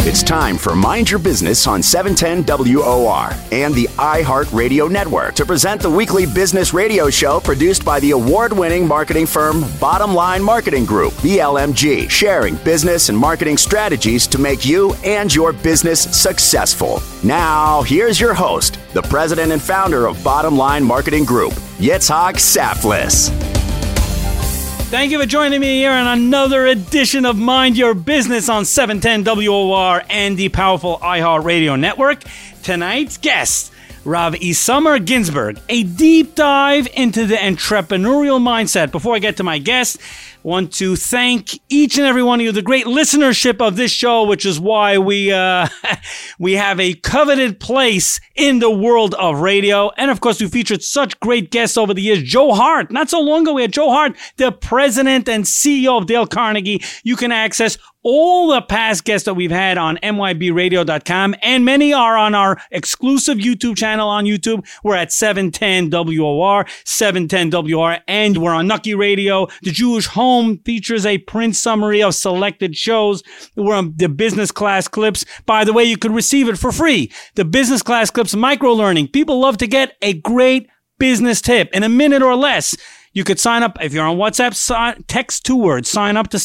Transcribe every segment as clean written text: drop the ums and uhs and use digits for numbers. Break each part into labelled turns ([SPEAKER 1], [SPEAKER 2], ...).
[SPEAKER 1] It's time for Mind Your Business on 710 WOR and the iHeartRadio Network to present the weekly business radio show produced by the award-winning marketing firm Bottom Line Marketing Group, BLMG, sharing business and marketing strategies to make you and your business successful. Now, here's your host, the president and founder of Bottom Line Marketing Group, Yitzhak Saflis.
[SPEAKER 2] Thank you for joining me here on another edition of Mind Your Business on 710 WOR and the powerful iHeartRadio Network. Tonight's guest, Rav Isamar Ginsburg, a deep dive into the entrepreneurial mindset. Before I get to my guest, I want to thank each and every one of you, the great listenership of this show, which is why we have a coveted place in the world of radio. And of course, we featured such great guests over the years. Joe Hart. Not so long ago, we had Joe Hart, the president and CEO of Dale Carnegie. You can access all the past guests that we've had on mybradio.com, and many are on our exclusive YouTube channel on YouTube. We're at 710 WOR, 710 WOR, and we're on Nucky Radio. The Jewish Home features a print summary of selected shows. We're on the business class clips. By the way, you could receive it for free. The business class clips, micro learning. People love to get a great business tip in a minute or less. You could sign up. If you're on WhatsApp, text 2 words. Sign up to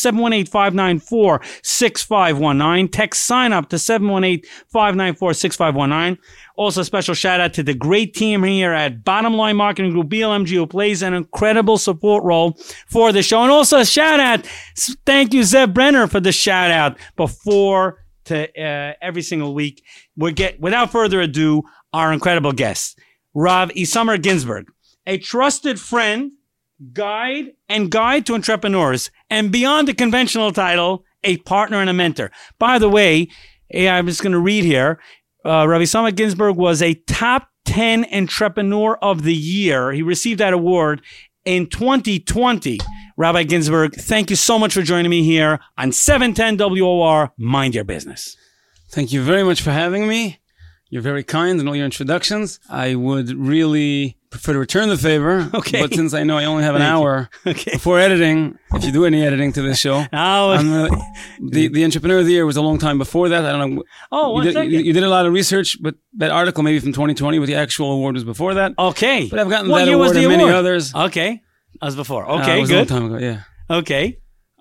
[SPEAKER 2] 718-594-6519. Text sign up to 718-594-6519. Also, special shout out to the great team here at Bottom Line Marketing Group, BLMG, who plays an incredible support role for the show. And also a shout out. Thank you, Zev Brenner, for the shout out before to every single week. Without further ado, our incredible guest, Rav Isamar Ginsburg, a trusted friend, guide to entrepreneurs, and beyond the conventional title, a partner and a mentor. By the way, I'm just going to read here. Rav Isamar Ginsburg was a top 10 entrepreneur of the year. He received that award in 2020. Rabbi Ginsburg, thank you so much for joining me here on 710 WOR, Mind Your Business.
[SPEAKER 3] Thank you very much for having me. You're very kind in all your introductions. I would really prefer to return the favor.
[SPEAKER 2] Okay.
[SPEAKER 3] But since I know I only have an hour before editing, if you do any editing to this show, the Entrepreneur of the Year was a long time before that. I don't know.
[SPEAKER 2] Oh,
[SPEAKER 3] you did a lot of research, but that article maybe from 2020, but the actual award was before that.
[SPEAKER 2] Okay.
[SPEAKER 3] But I've gotten that award and many others.
[SPEAKER 2] Okay. That was before. Okay,
[SPEAKER 3] it was
[SPEAKER 2] good.
[SPEAKER 3] a long time ago, yeah.
[SPEAKER 2] Okay.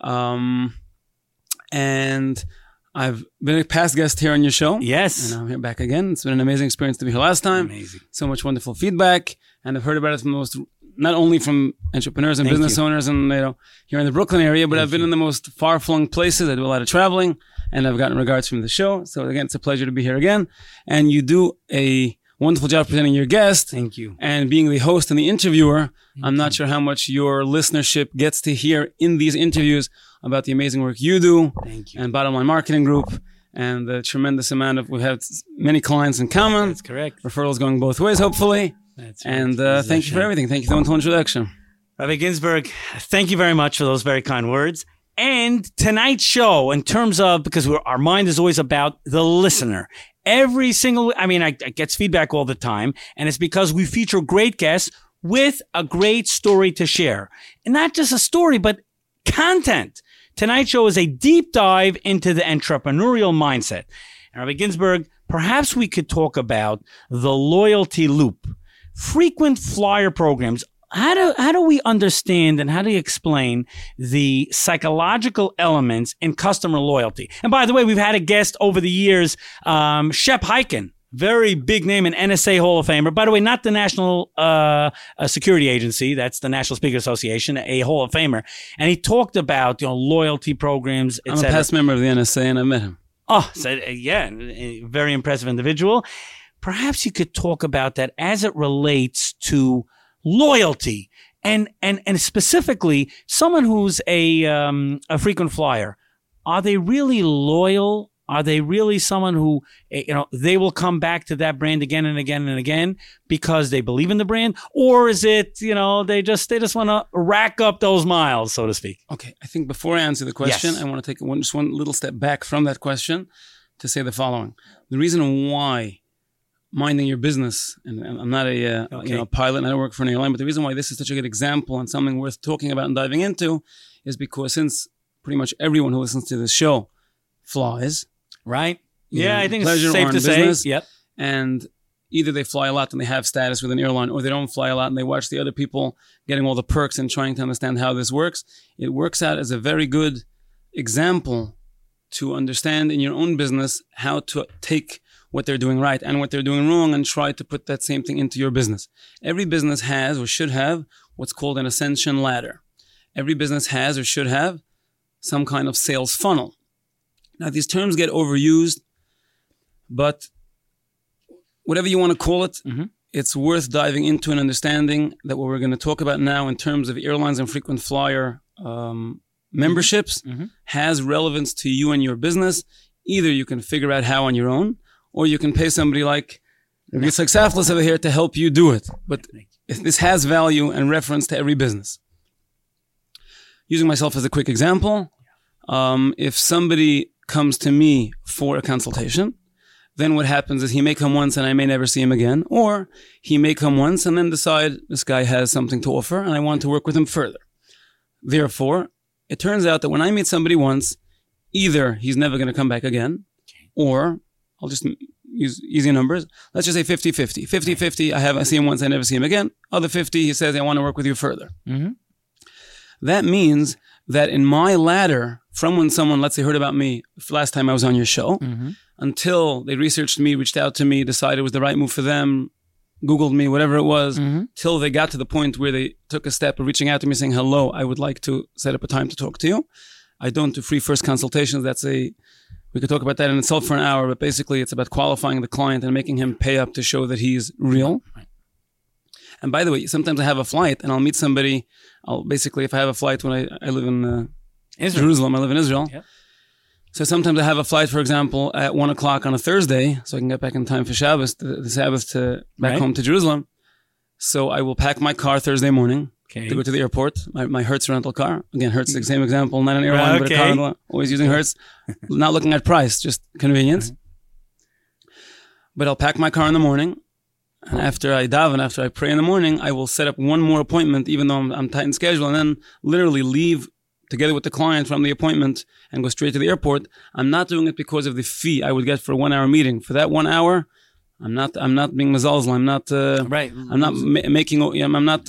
[SPEAKER 3] And I've been a past guest here on your show.
[SPEAKER 2] Yes.
[SPEAKER 3] And I'm here back again. It's been an amazing experience to be here last time.
[SPEAKER 2] Amazing.
[SPEAKER 3] So much wonderful feedback. And I've heard about it from not only from entrepreneurs and business owners and, here in the Brooklyn area, but I've been in the most far-flung places. I do a lot of traveling and I've gotten regards from the show. So again, it's a pleasure to be here again. And you do a wonderful job presenting your guest.
[SPEAKER 2] Thank you.
[SPEAKER 3] And being the host and the interviewer. I'm not sure how much your listenership gets to hear in these interviews about the amazing work you do.
[SPEAKER 2] Thank you.
[SPEAKER 3] And Bottom Line Marketing Group and the tremendous amount of, we've had many clients in common.
[SPEAKER 2] That's correct.
[SPEAKER 3] Referrals going both ways, hopefully.
[SPEAKER 2] That's right.
[SPEAKER 3] And thank you for everything. Thank you for the wonderful introduction.
[SPEAKER 2] Rabbi Ginsburg, thank you very much for those very kind words. And tonight's show, in terms of, because our mind is always about the listener. I get feedback all the time, and it's because we feature great guests with a great story to share. And not just a story, but content. Tonight's show is a deep dive into the entrepreneurial mindset. And Rabbi Ginsburg, perhaps we could talk about the loyalty loop, frequent flyer programs. How do we understand and how do you explain the psychological elements in customer loyalty? And by the way, we've had a guest over the years, Shep Hyken, very big name, an NSA Hall of Famer. By the way, not the National Security Agency. That's the National Speaker Association, a Hall of Famer. And he talked about loyalty programs, etc.
[SPEAKER 3] I'm a past member of the NSA and I met him.
[SPEAKER 2] Oh, so yeah, a very impressive individual. Perhaps you could talk about that as it relates to loyalty and specifically someone who's a frequent flyer. Are they really loyal? Are they really someone who, they will come back to that brand again and again and again because they believe in the brand? Or is it, they just want to rack up those miles, so to speak?
[SPEAKER 3] Okay. I think before I answer the question, I want to take just one little step back from that question to say the following. The reason why minding your business, and I'm not a pilot and I don't work for an airline, but the reason why this is such a good example and something worth talking about and diving into is because since pretty much everyone who listens to this show flies,
[SPEAKER 2] right? I think it's
[SPEAKER 3] pleasure
[SPEAKER 2] safe
[SPEAKER 3] or in
[SPEAKER 2] to
[SPEAKER 3] business.
[SPEAKER 2] say. Yep.
[SPEAKER 3] And either they fly a lot and they have status with an airline, or they don't fly a lot and they watch the other people getting all the perks and trying to understand how this works. It works out as a very good example to understand in your own business how to take what they're doing right and what they're doing wrong and try to put that same thing into your business. Every business has or should have what's called an ascension ladder. Every business has or should have some kind of sales funnel. Now, these terms get overused, but whatever you want to call it, it's worth diving into and understanding that what we're going to talk about now in terms of airlines and frequent flyer memberships has relevance to you and your business. Either you can figure out how on your own, or you can pay somebody like Yitzhak Saflis over here to help you do it. But this has value and reference to every business. Using myself as a quick example, if somebody comes to me for a consultation, then what happens is he may come once and I may never see him again, or he may come once and then decide this guy has something to offer and I want to work with him further. Therefore, it turns out that when I meet somebody once, either he's never going to come back again, or I'll just use easy numbers. Let's just say 50-50. 50-50, I see him once, I never see him again. Other 50, he says, I want to work with you further. That means that in my ladder, from when someone, let's say, heard about me last time I was on your show, until they researched me, reached out to me, decided it was the right move for them, Googled me, whatever it was, till they got to the point where they took a step of reaching out to me saying, hello, I would like to set up a time to talk to you. I don't do free first consultations. We could talk about that in itself for an hour, but basically it's about qualifying the client and making him pay up to show that he's real. And by the way, sometimes I have a flight and I'll meet somebody. If I have a flight when I live in Jerusalem, I live in Israel. Yep. So sometimes I have a flight, for example, at 1 o'clock on a Thursday, so I can get back in time for Shabbos, the Sabbath, to back home to Jerusalem. So I will pack my car Thursday morning to go to the airport. My Hertz rental car. Again, Hertz is the same example, not an airline, but a car rental. Always using Hertz. Not looking at price, just convenience. But I'll pack my car in the morning. And after I daven, after I pray in the morning, I will set up one more appointment, even though I'm tight in schedule, and then literally leave together with the client from the appointment and go straight to the airport. I'm not doing it because of the fee I would get for a 1 hour meeting. For that 1 hour, I'm not being mazalzel. I'm not I'm not making. I'm not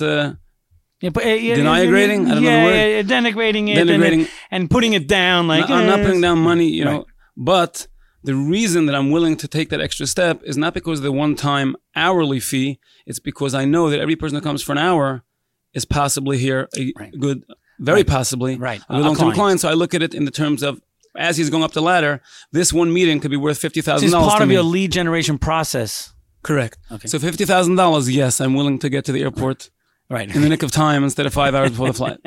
[SPEAKER 3] denigrating. I don't know the word.
[SPEAKER 2] Denigrating it and putting it down. Like
[SPEAKER 3] I'm not putting down money, you know. But the reason that I'm willing to take that extra step is not because of the one-time hourly fee. It's because I know that every person that comes for an hour is possibly here a good, very possibly a good long-term client. So I look at it in the terms of, as he's going up the ladder, this one meeting could be worth $50,000.
[SPEAKER 2] It's part of your lead generation process.
[SPEAKER 3] Correct. Okay. So $50,000, yes, I'm willing to get to the airport in the nick of time instead of 5 hours before the flight.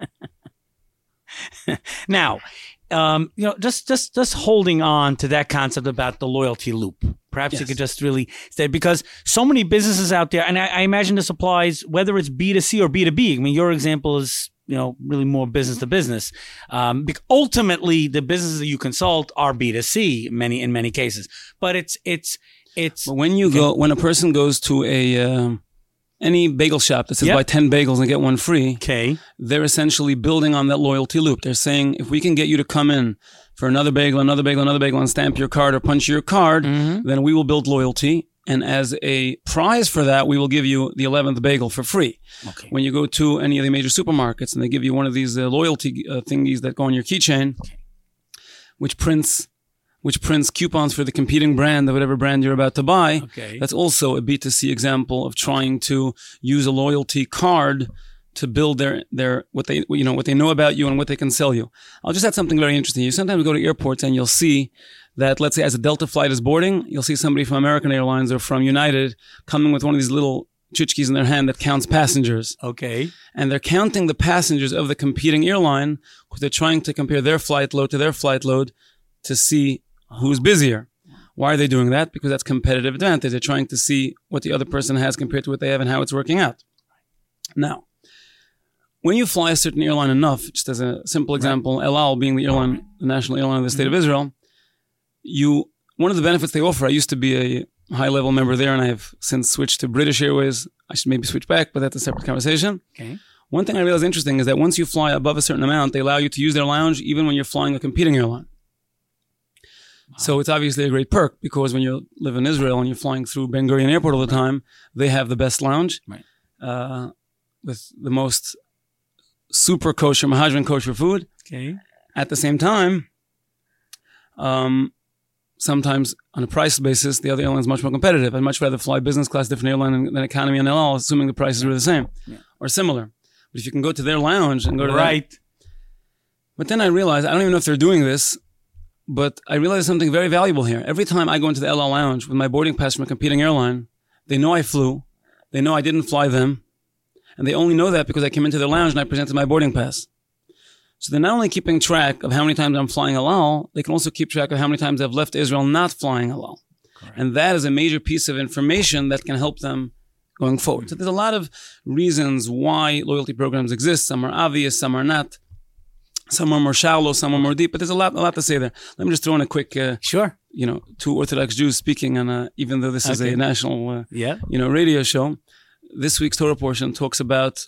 [SPEAKER 2] Now, just holding on to that concept about the loyalty loop. Perhaps you could just really say, because so many businesses out there, and I imagine this applies whether it's B2C or B2B. I mean, your example is, really more business to business. Ultimately, the businesses that you consult are B2C in many cases. But it's.
[SPEAKER 3] But when a person goes to any bagel shop that says buy 10 bagels and get one free, they're essentially building on that loyalty loop. They're saying, if we can get you to come in for another bagel, and stamp your card or punch your card, then we will build loyalty. And as a prize for that, we will give you the 11th bagel for free. Okay. When you go to any of the major supermarkets and they give you one of these loyalty thingies that go on your keychain, which prints coupons for the competing brand of whatever brand you're about to buy. Okay. That's also a B2C example of trying to use a loyalty card to build their what they know about you and what they can sell you. I'll just add something very interesting. You sometimes go to airports and you'll see that, let's say, as a Delta flight is boarding, you'll see somebody from American Airlines or from United coming with one of these little tchotchkes in their hand that counts passengers. Okay. And they're counting the passengers of the competing airline because they're trying to compare their flight load to their flight load to see who's busier. Why are they doing that? Because that's competitive advantage. They're trying to see what the other person has compared to what they have and how it's working out. Now, when you fly a certain airline enough, just as a simple example, El Al being the national airline of the state of Israel, one of the benefits they offer, I used to be a high-level member there, and I have since switched to British Airways. I should maybe switch back, but that's a separate conversation. Okay. One thing I realized interesting is that once you fly above a certain amount, they allow you to use their lounge even when you're flying a competing airline. So it's obviously a great perk because when you live in Israel and you're flying through Ben Gurion Airport all the time, they have the best lounge with the most super kosher, Mahajran kosher food.
[SPEAKER 2] Okay.
[SPEAKER 3] At the same time, sometimes on a price basis, the other airline is much more competitive. I'd much rather fly business class, different airline than economy and El Al, assuming the prices were the same or similar. But if you can go to their lounge and go to that. But then I realized, I don't even know if they're doing this, but I realized something very valuable here. Every time I go into the El Al lounge with my boarding pass from a competing airline, they know I flew. They know I didn't fly them. And they only know that because I came into their lounge and I presented my boarding pass. So they're not only keeping track of how many times I'm flying El Al, they can also keep track of how many times I've left Israel not flying El Al. And that is a major piece of information that can help them going forward. So there's a lot of reasons why loyalty programs exist. Some are obvious, some are not. Some are more shallow, some are more deep, but there's a lot to say there. Let me just throw in a quick, two Orthodox Jews speaking on even though this is a national, radio show. This week's Torah portion talks about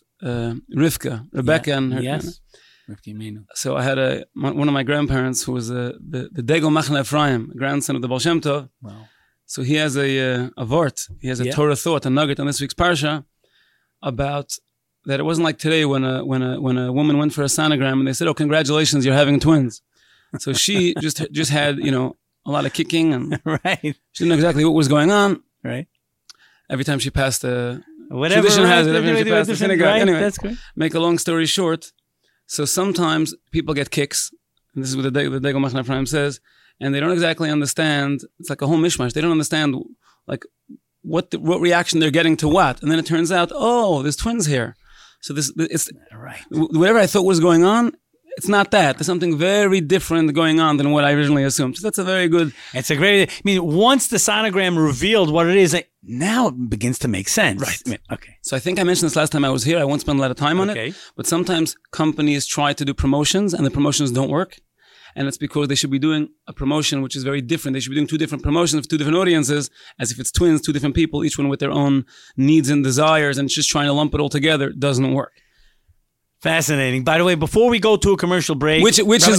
[SPEAKER 3] Rebecca and her.
[SPEAKER 2] Yes.
[SPEAKER 3] So I had one of my grandparents who was the Degel Machne Ephraim, grandson of the Baal Shem Tov.
[SPEAKER 2] Wow.
[SPEAKER 3] So he has a vort, he has a Torah thought, a nugget on this week's parsha about that it wasn't like today when a woman went for a sonogram and they said, "Oh, congratulations, you're having twins." So she just had a lot of kicking and
[SPEAKER 2] right.
[SPEAKER 3] She didn't know exactly what was going on.
[SPEAKER 2] Right.
[SPEAKER 3] Every time she passed
[SPEAKER 2] whatever
[SPEAKER 3] tradition has it. Every time she passed the synagogue.
[SPEAKER 2] Right,
[SPEAKER 3] anyway,
[SPEAKER 2] that's great.
[SPEAKER 3] Make a long story short. So sometimes people get kicks, and this is what the Degel Machne Ephraim says, and they don't exactly understand. It's like a whole mishmash. They don't understand like what reaction they're getting to what, and then it turns out, oh, there's twins here. So it's
[SPEAKER 2] right.
[SPEAKER 3] Whatever I thought was going on, it's not that. There's something very different going on than what I originally assumed. So that's a very good.
[SPEAKER 2] It's a great. I mean, once the sonogram revealed what it is, now it begins to make sense.
[SPEAKER 3] Right.
[SPEAKER 2] I mean, okay.
[SPEAKER 3] So I think I mentioned this last time I was here. I won't spend a lot of time on it. But sometimes companies try to do promotions and the promotions don't work. And it's because they should be doing a promotion which is very different. They should be doing two different promotions for two different audiences, as if it's twins, two different people, each one with their own needs and desires, and just trying to lump it all together doesn't work.
[SPEAKER 2] Fascinating. By the way, before we go to a commercial break,
[SPEAKER 3] which is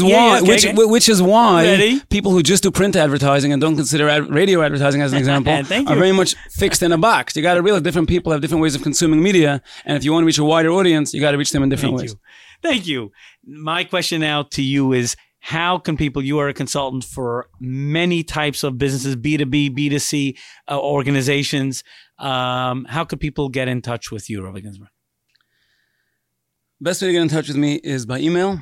[SPEAKER 3] why people who just do print advertising and don't consider radio advertising as an example are very much fixed in a box. You got to realize different people have different ways of consuming media, and if you want to reach a wider audience, you got to reach them in different ways.
[SPEAKER 2] Thank you. My question now to you is: how can people? You are a consultant for many types of businesses, B2B, B2C organizations. How could people get in touch with you, Rabbi Ginsburg?
[SPEAKER 3] Best way to get in touch with me is by email.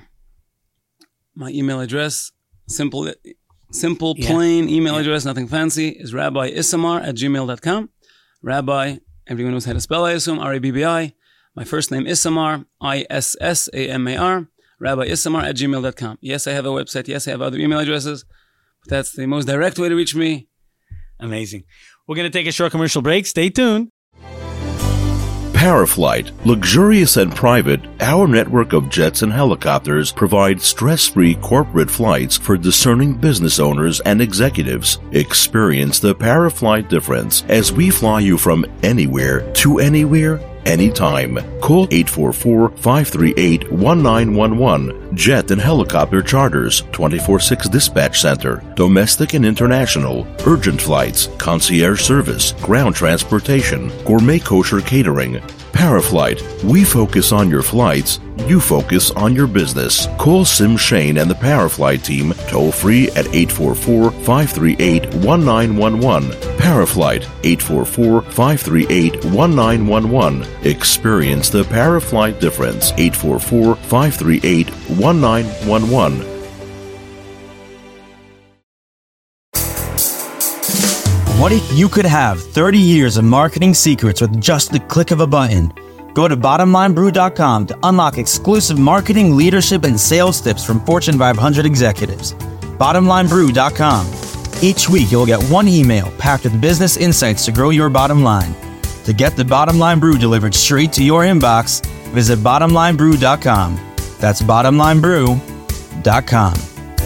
[SPEAKER 3] My email address, simple, plain email address, nothing fancy, is rabbiissamar@gmail.com. Rabbi, everyone knows how to spell, I assume, R-A-B-B-I. My first name, Issamar, I-S-S-A-M-A-R, rabbiissamar@gmail.com. Yes, I have a website. Yes, I have other email addresses. But that's the most direct way to reach me.
[SPEAKER 2] Amazing. We're going to take a short commercial break. Stay tuned.
[SPEAKER 4] Paraflight, luxurious and private, our network of jets and helicopters provide stress-free corporate flights for discerning business owners and executives. Experience the Paraflight difference as we fly you from anywhere to anywhere, anytime. Call 844-538-1911. Jet and helicopter charters, 24/6 dispatch center, domestic and international, urgent flights, concierge service, ground transportation, gourmet kosher catering. Paraflight, we focus on your flights, you focus on your business. Call Sim Shane and the Paraflight team toll free at 844-538-1911. Paraflight, 844-538-1911. Experience the Paraflight difference. 844-538-1911.
[SPEAKER 5] What if you could have 30 years of marketing secrets with just the click of a button? Go to bottomlinebrew.com to unlock exclusive marketing, leadership, and sales tips from Fortune 500 executives. Bottomlinebrew.com. Each week, you'll get one email packed with business insights to grow your bottom line. To get the Bottom Line Brew delivered straight to your inbox, visit bottomlinebrew.com. That's bottomlinebrew.com.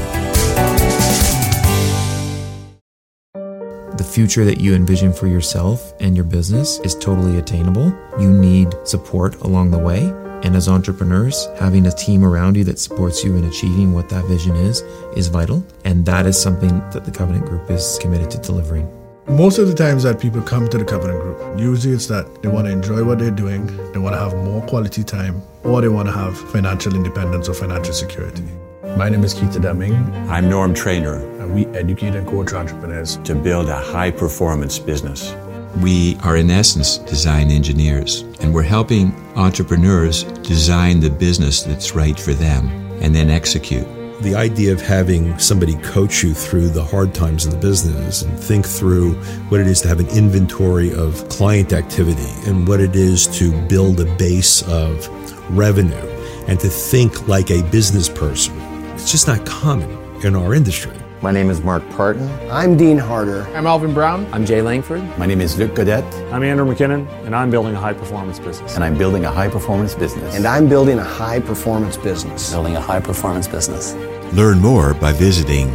[SPEAKER 6] The future that you envision for yourself and your business is totally attainable. You need support along the way. And as entrepreneurs, having a team around you that supports you in achieving what that vision is vital. And that is something that the Covenant Group is committed to delivering.
[SPEAKER 7] Most of the times that people come to the Covenant Group, usually it's that they want to enjoy what they're doing, they want to have more quality time, or they want to have financial independence or financial security. My name is Keith Deming.
[SPEAKER 8] I'm Norm Trainer.
[SPEAKER 7] And we educate and coach entrepreneurs
[SPEAKER 8] to build a high-performance business.
[SPEAKER 9] We are, in essence, design engineers, and we're helping entrepreneurs design the business that's right for them and then execute.
[SPEAKER 10] The idea of having somebody coach you through the hard times in the business and think through what it is to have an inventory of client activity and what it is to build a base of revenue and to think like a business person. It's just not common in our industry.
[SPEAKER 11] My name is Mark Parton.
[SPEAKER 12] I'm Dean Harder.
[SPEAKER 13] I'm Alvin Brown.
[SPEAKER 14] I'm Jay Langford.
[SPEAKER 15] My name is Luc Godet.
[SPEAKER 16] I'm Andrew McKinnon, and I'm building a high-performance business.
[SPEAKER 17] And I'm building a high-performance business.
[SPEAKER 12] And I'm building a high-performance business.
[SPEAKER 14] Building a high-performance business.
[SPEAKER 9] Learn more by visiting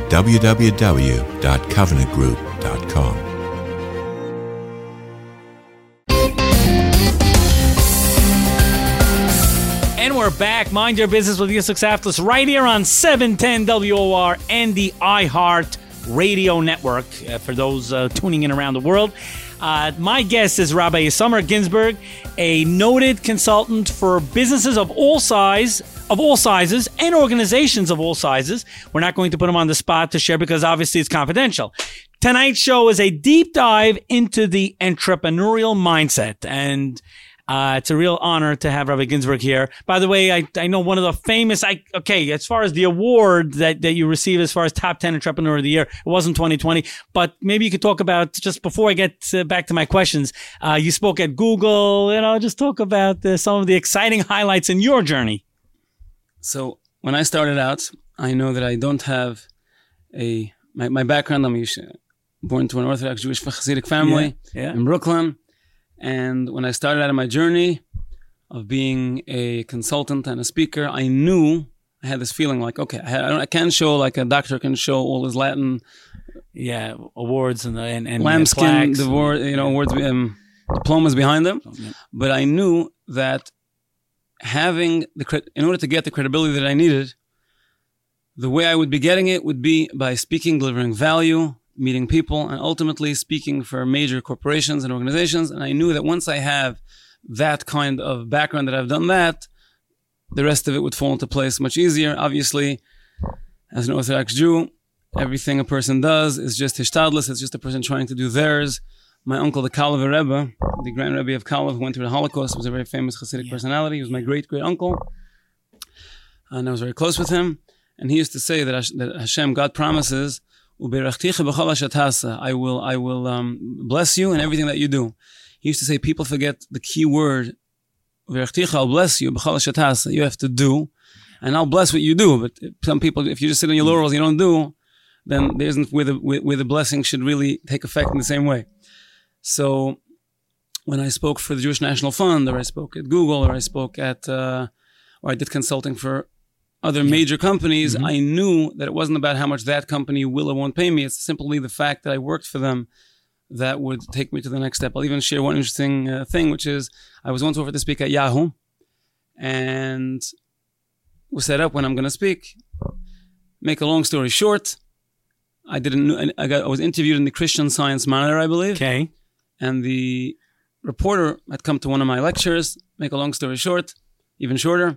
[SPEAKER 9] www.covenantgroup.com.
[SPEAKER 2] And we're back. Mind Your Business with Yusuf Saflis right here on 710 WOR and the iHeart Radio Network for those tuning in around the world. My guest is Rabbi Isamar Ginsburg, a noted consultant for businesses of all sizes and organizations of all sizes. We're not going to put him on the spot to share because obviously it's confidential. Tonight's show is a deep dive into the entrepreneurial mindset, and it's a real honor to have Rabbi Ginsburg here. By the way, I know one of the famous, as far as the award that you receive as far as top 10 entrepreneur of the year, it wasn't 2020, but maybe you could talk about, just before I get back to my questions, you spoke at Google, just talk about some of the exciting highlights in your journey.
[SPEAKER 3] So when I started out, I know that I don't have my background. I'm born to an Orthodox Jewish Hasidic family in Brooklyn. And when I started out on my journey of being a consultant and a speaker, I knew I had this feeling like, okay, I can't show like a doctor can show all his Latin,
[SPEAKER 2] awards and
[SPEAKER 3] lambskin awards, diplomas behind them. But I knew that in order to get the credibility that I needed, the way I would be getting it would be by speaking, delivering value, meeting people, and ultimately speaking for major corporations and organizations. And I knew that once I have that kind of background, that I've done that, the rest of it would fall into place much easier. Obviously, as an Orthodox Jew, everything a person does is just hishtadlus. It's just a person trying to do theirs. My uncle, the Kalev Rebbe, the Grand Rebbe of Kalev, who went through the Holocaust, was a very famous Hasidic personality. He was my great-great uncle, and I was very close with him. And he used to say that Hashem, God promises, I will bless you in everything that you do. He used to say, people forget the key word. I'll bless you. You have to do, and I'll bless what you do. But some people, if you just sit on your laurels and you don't do, then there isn't where the blessing should really take effect in the same way. So when I spoke for the Jewish National Fund, or I spoke at Google, or I spoke at, or I did consulting for other major companies, I knew that it wasn't about how much that company will or won't pay me. It's simply the fact that I worked for them that would take me to the next step. I'll even share one interesting thing, which is I was once offered to speak at Yahoo, and was set up when I'm going to speak. Make a long story short, I was interviewed in the Christian Science Monitor, I believe.
[SPEAKER 2] Okay.
[SPEAKER 3] And the reporter had come to one of my lectures. Make a long story short, even shorter.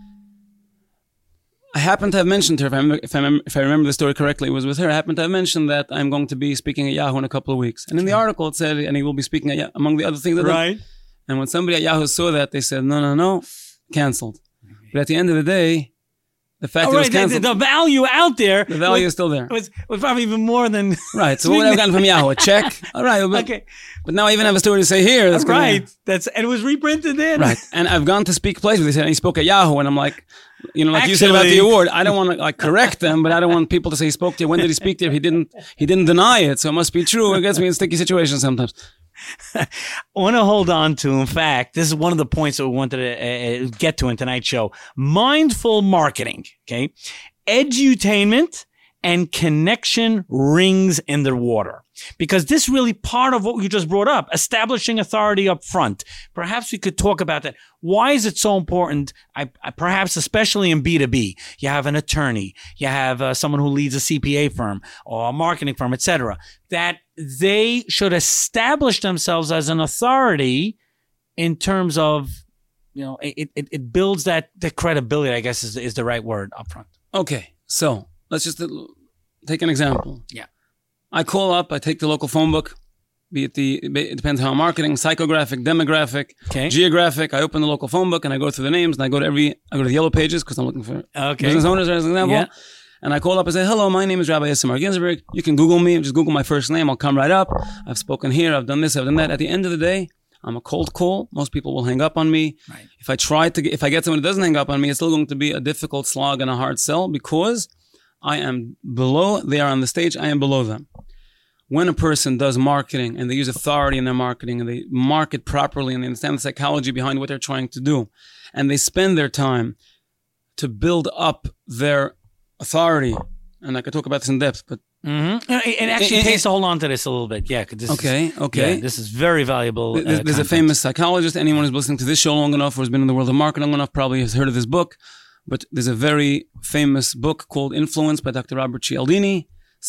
[SPEAKER 3] I happened to have mentioned to her, if I remember the story correctly, it was with her. I happened to have mentioned that I'm going to be speaking at Yahoo in a couple of weeks. And in the article it said, and he will be speaking at Yahoo, among the other things that
[SPEAKER 2] right.
[SPEAKER 3] And when somebody at Yahoo saw that, they said, no, canceled. But at the end of the day, the fact that it was canceled.
[SPEAKER 2] The value out there.
[SPEAKER 3] The value is still there.
[SPEAKER 2] Was probably even more than.
[SPEAKER 3] Right. So what would I have gotten from Yahoo? A check? All right.
[SPEAKER 2] Okay.
[SPEAKER 3] But now I even have a story to say here. That's
[SPEAKER 2] right. And it was reprinted in.
[SPEAKER 3] Right. And I've gone to speak places. They said, and he spoke at Yahoo. And I'm like, you said about the award, I don't want to correct them, but I don't want people to say he spoke there. When did he speak there? He didn't deny it. So it must be true. It gets me in sticky situations sometimes.
[SPEAKER 2] I want to hold on to, in fact, this is one of the points that we wanted to get to in tonight's show. Mindful marketing, okay? Edutainment and connection rings in the water. Because this really part of what you just brought up, establishing authority up front. Perhaps we could talk about that. Why is it so important? Perhaps especially in B2B, you have an attorney, you have someone who leads a CPA firm or a marketing firm, etc., that they should establish themselves as an authority in terms of, it builds that credibility, I guess is the right word up front.
[SPEAKER 3] Okay, so let's just take an example.
[SPEAKER 2] Yeah.
[SPEAKER 3] I call up, I take the local phone book, it depends how I'm marketing, psychographic, demographic, geographic. I open the local phone book and I go through the names and I go to the yellow pages because I'm looking for business owners as an example. Yeah. And I call up and say, hello, my name is Rabbi Isamar Ginsberg. You can Google me, just Google my first name. I'll come right up. I've spoken here. I've done this, I've done that. At the end of the day, I'm a cold call. Most people will hang up on me. Right. If I get someone who doesn't hang up on me, it's still going to be a difficult slog and a hard sell because I am below, they are on the stage, I am below them. When a person does marketing and they use authority in their marketing and they market properly and they understand the psychology behind what they're trying to do, and they spend their time to build up their authority, and I could talk about this in depth, but
[SPEAKER 2] it actually pays to hold on to this a little bit. Yeah. This is very valuable.
[SPEAKER 3] There's a famous psychologist. Anyone who's listening to this show long enough or has been in the world of marketing long enough probably has heard of this book. But there's a very famous book called Influence by Dr. Robert Cialdini,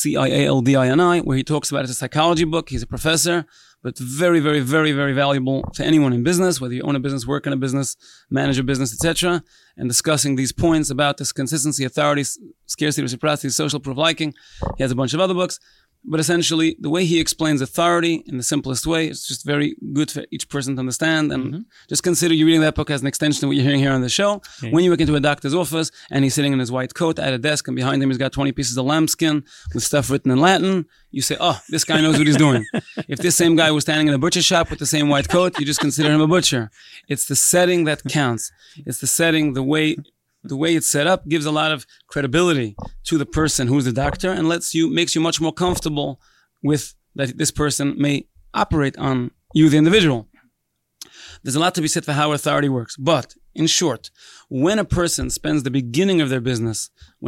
[SPEAKER 3] Cialdini, where he talks about it. It's a psychology book. He's a professor, but very, very, very, very valuable to anyone in business, whether you own a business, work in a business, manage a business, etc., and discussing these points about this consistency, authority, scarcity, reciprocity, social proof liking. He has a bunch of other books. But essentially, the way he explains authority in the simplest way is just very good for each person to understand. And just consider you reading that book as an extension of what you're hearing here on the show. Okay. When you walk into a doctor's office and he's sitting in his white coat at a desk and behind him he's got 20 pieces of lambskin with stuff written in Latin, you say, oh, this guy knows what he's doing. If this same guy was standing in a butcher shop with the same white coat, you just consider him a butcher. It's the setting that counts. It's the setting, the way it's set up gives a lot of credibility to the person who's the doctor and makes you much more comfortable with that this person may operate on you, the individual. There's a lot to be said for how authority works. But in short, when a person spends the beginning of their business,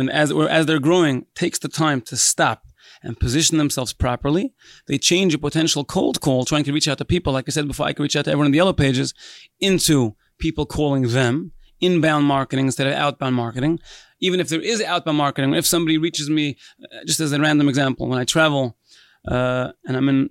[SPEAKER 3] as they're growing, takes the time to stop and position themselves properly, they change a potential cold call, trying to reach out to people, like I said before, I could reach out to everyone in the yellow pages, into people calling them. Inbound marketing instead of outbound marketing. Even if there is outbound marketing, if somebody reaches me, just as a random example, when I travel and I'm in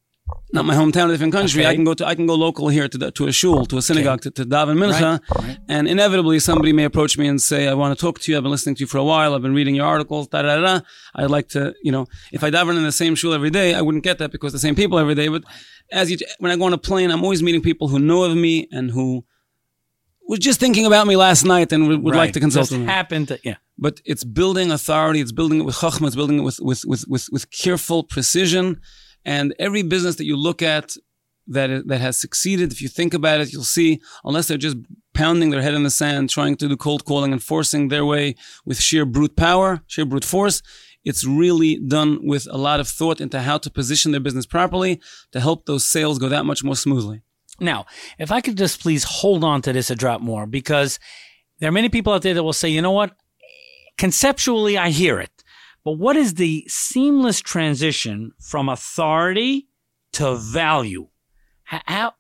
[SPEAKER 3] not my hometown, a different country, I can go local here to a shul, to a synagogue, to daven mincha, and inevitably somebody may approach me and say, I want to talk to you. I've been listening to you for a while. I've been reading your articles. I'd like to, if I daven in the same shul every day, I wouldn't get that because the same people every day. But when I go on a plane, I'm always meeting people who know of me and who was just thinking about me last night and would like to consult with me. But it's building authority. It's building it with chachma. It's building it with careful precision. And every business that you look at that has succeeded, if you think about it, you'll see, unless they're just pounding their head in the sand, trying to do cold calling and forcing their way with sheer brute power, sheer brute force, it's really done with a lot of thought into how to position their business properly to help those sales go that much more smoothly.
[SPEAKER 2] Now, if I could just please hold on to this a drop more, because there are many people out there that will say, you know what, conceptually I hear it, but what is the seamless transition from authority to value? How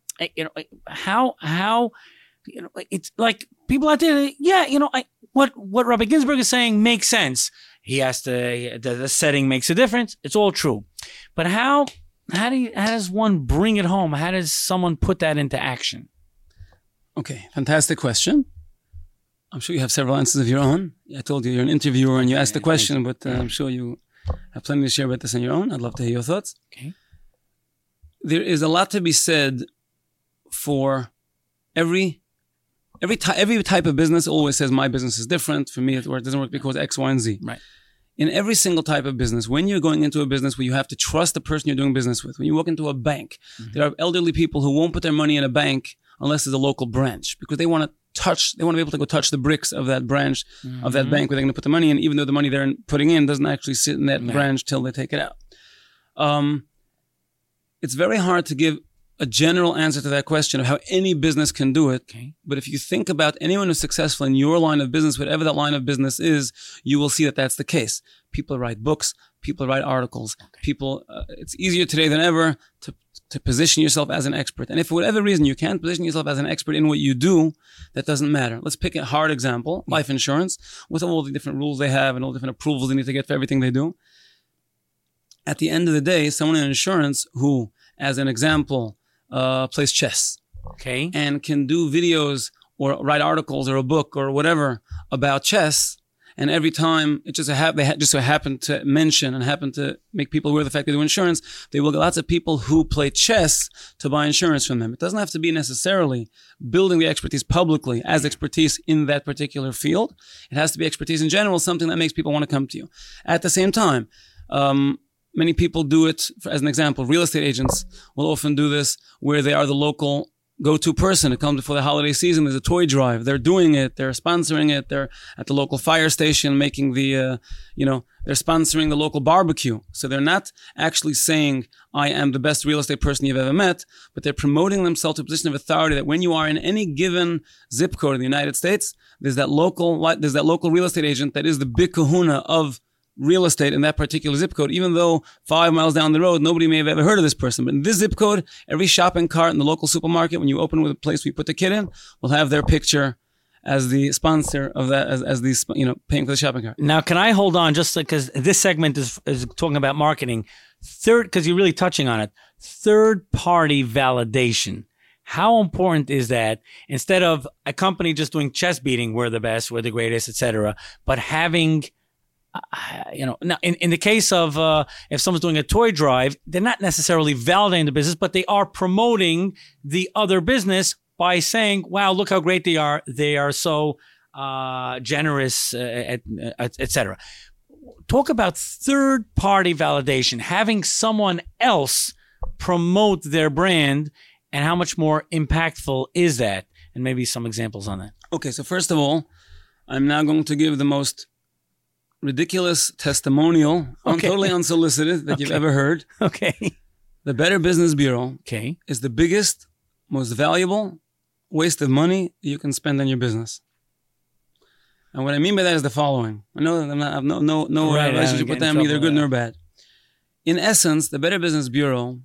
[SPEAKER 2] it's like people out there, what Rabbi Ginsberg is saying makes sense. He has to, the setting makes a difference. It's all true. But how does one bring it home? How does someone put that into action?
[SPEAKER 3] Okay, fantastic question. I'm sure you have several answers of your own. I told you you're an interviewer and you asked the question, but I'm sure you have plenty to share about this on your own. I'd love to hear your thoughts.
[SPEAKER 2] Okay.
[SPEAKER 3] There is a lot to be said for every type of business. Always says my business is different. For me, it doesn't work because X, Y, and Z.
[SPEAKER 2] Right.
[SPEAKER 3] In every single type of business, when you're going into a business where you have to trust the person you're doing business with, when you walk into a bank, there are elderly people who won't put their money in a bank unless there's a local branch because they want to be able to go touch the bricks of that branch, of that bank where they're going to put the money in, even though the money they're putting in doesn't actually sit in that branch till they take it out. It's very hard to give a general answer to that question of how any business can do it. Okay. But if you think about anyone who's successful in your line of business, whatever that line of business is, you will see that that's the case. People write books, people write articles, people, it's easier today than ever to position yourself as an expert. And if for whatever reason you can't position yourself as an expert in what you do, that doesn't matter. Let's pick a hard example, life insurance, with all the different rules they have and all the different approvals they need to get for everything they do. At the end of the day, someone in insurance who, as an example, plays chess, okay, and can do videos or write articles or a book or whatever about chess, and every time it just they just so happen to mention and happen to make people aware of the fact they do insurance, they will get lots of people who play chess to buy insurance from them. It doesn't have to be necessarily building the expertise publicly as expertise in that particular field. It has to be expertise in general, something that makes people want to come to you. At the same time, many people do it, as an example, real estate agents will often do this where they are the local go-to person. It comes before the holiday season. There's a toy drive. They're doing it. They're sponsoring it. They're at the local fire station making they're sponsoring the local barbecue. So they're not actually saying, I am the best real estate person you've ever met, but they're promoting themselves to a position of authority that when you are in any given zip code in the United States, there's that local real estate agent that is the big kahuna of real estate in that particular zip code, even though 5 miles down the road, nobody may have ever heard of this person. But in this zip code, every shopping cart in the local supermarket, when you open with a place we put the kid in, will have their picture as the sponsor of that, as the, paying for the shopping cart.
[SPEAKER 2] Now, can I hold on just because this segment is talking about marketing? Because you're really touching on it. Third-party validation. How important is that? Instead of a company just doing chest beating, we're the best, we're the greatest, etc., but having now in the case of if someone's doing a toy drive, they're not necessarily validating the business, but they are promoting the other business by saying, wow, look how great they are. They are so generous, etc. Talk about third-party validation, having someone else promote their brand, and how much more impactful is that? And maybe some examples on that.
[SPEAKER 3] Okay, so first of all, I'm now going to give the most ridiculous testimonial, totally unsolicited, that you've ever heard.
[SPEAKER 2] Okay.
[SPEAKER 3] The Better Business Bureau is the biggest, most valuable waste of money you can spend on your business. And what I mean by that is the following. I know that I have no relationship with them, either good nor bad. In essence, the Better Business Bureau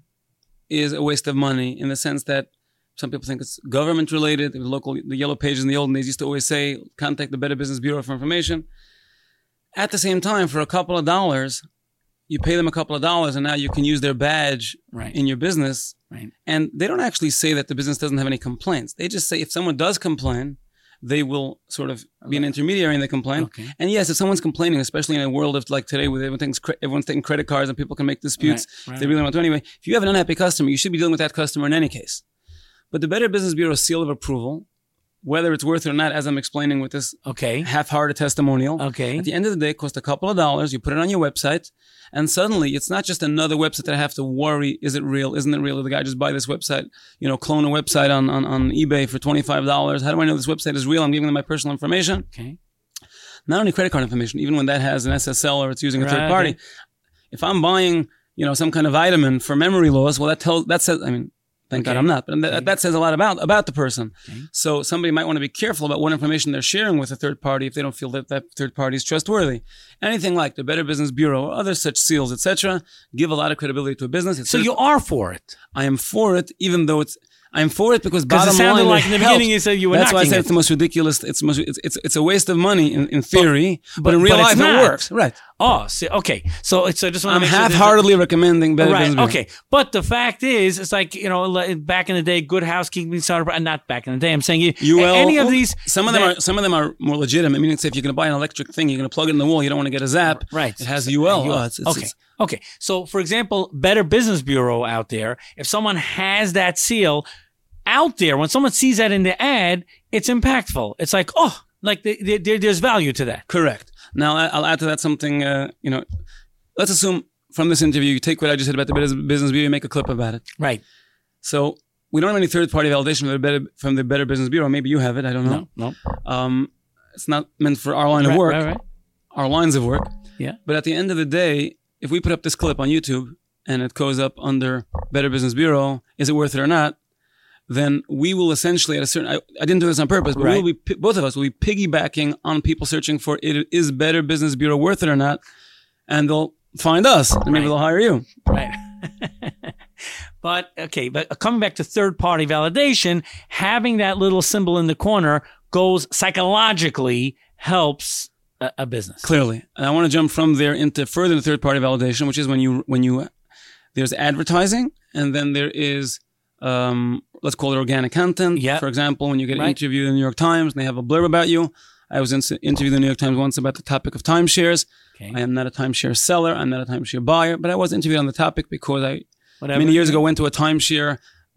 [SPEAKER 3] is a waste of money in the sense that some people think it's government related. The Yellow Pages in the olden days used to always say, contact the Better Business Bureau for information. At the same time, for a couple of dollars, you pay them a couple of dollars and now you can use their badge in your business. Right. And they don't actually say that the business doesn't have any complaints. They just say if someone does complain, they will sort of be an intermediary in the complaint. Okay. And yes, if someone's complaining, especially in a world of like today where everyone's taking credit cards and people can make disputes, if they really want to anyway. If you have an unhappy customer, you should be dealing with that customer in any case. But the Better Business Bureau seal of approval, whether it's worth it or not, as I'm explaining with this half-hearted testimonial, at the end of the day, it costs a couple of dollars. You put it on your website, and suddenly it's not just another website that I have to worry, is it real, isn't it real? Did the guy just buy this website, clone a website on eBay for $25? How do I know this website is real? I'm giving them my personal information. Okay. Not only credit card information, even when that has an SSL or it's using a third party. If I'm buying, some kind of vitamin for memory loss, well, that says, thank God I'm not. But that says a lot about the person. Okay. So somebody might want to be careful about what information they're sharing with a third party if they don't feel that third party is trustworthy. Anything like the Better Business Bureau or other such seals, etc., give a lot of credibility to a business.
[SPEAKER 2] So you are for it?
[SPEAKER 3] I am for it, even though I'm for it because bottom line,
[SPEAKER 2] it sounded like in the beginning you said you were
[SPEAKER 3] That's why I said it's the most ridiculous. It's a waste of money in theory, but in real life it works. Right.
[SPEAKER 2] Oh, okay. So I just want to
[SPEAKER 3] I'm half-heartedly recommending Better Business Bureau.
[SPEAKER 2] Okay. But the fact is, it's like, back in the day, Good Housekeeping started, not back in the day, I'm saying any of these.
[SPEAKER 3] Some of them are more legitimate. Meaning, if you're going to buy an electric thing, you're going to plug it in the wall, you don't want to get a zap. Right. It has UL.
[SPEAKER 2] Okay. So, for example, Better Business Bureau out there, if someone has that seal out there, when someone sees that in the ad, it's impactful. It's like, there's value to that.
[SPEAKER 3] Correct. Now, I'll add to that something, let's assume from this interview, you take what I just said about the Business Bureau and make a clip about it.
[SPEAKER 2] Right.
[SPEAKER 3] So we don't have any third-party validation from the Better Business Bureau. Maybe you have it. I don't know.
[SPEAKER 2] No.
[SPEAKER 3] It's not meant for our line of work,
[SPEAKER 2] right.
[SPEAKER 3] Our lines of work.
[SPEAKER 2] Yeah.
[SPEAKER 3] But at the end of the day, if we put up this clip on YouTube and it goes up under Better Business Bureau, is it worth it or not? Then we will essentially at a certain, I didn't do this on purpose, but we will be, both of us will be piggybacking on people searching for it is Better Business Bureau worth it or not, and they'll find us, and maybe they'll hire you.
[SPEAKER 2] Right. But coming back to third-party validation, having that little symbol in the corner goes psychologically helps a business.
[SPEAKER 3] Clearly. And I want to jump from there into further third-party validation, which is when you there's advertising, and then there is, let's call it organic content. For example, when you get interviewed in the New York Times and they have a blurb about you. I was interviewed in the New York Times once about the topic of timeshares. Okay. I am not a timeshare seller. I'm not a timeshare buyer, but I was interviewed on the topic because many years ago went to a timeshare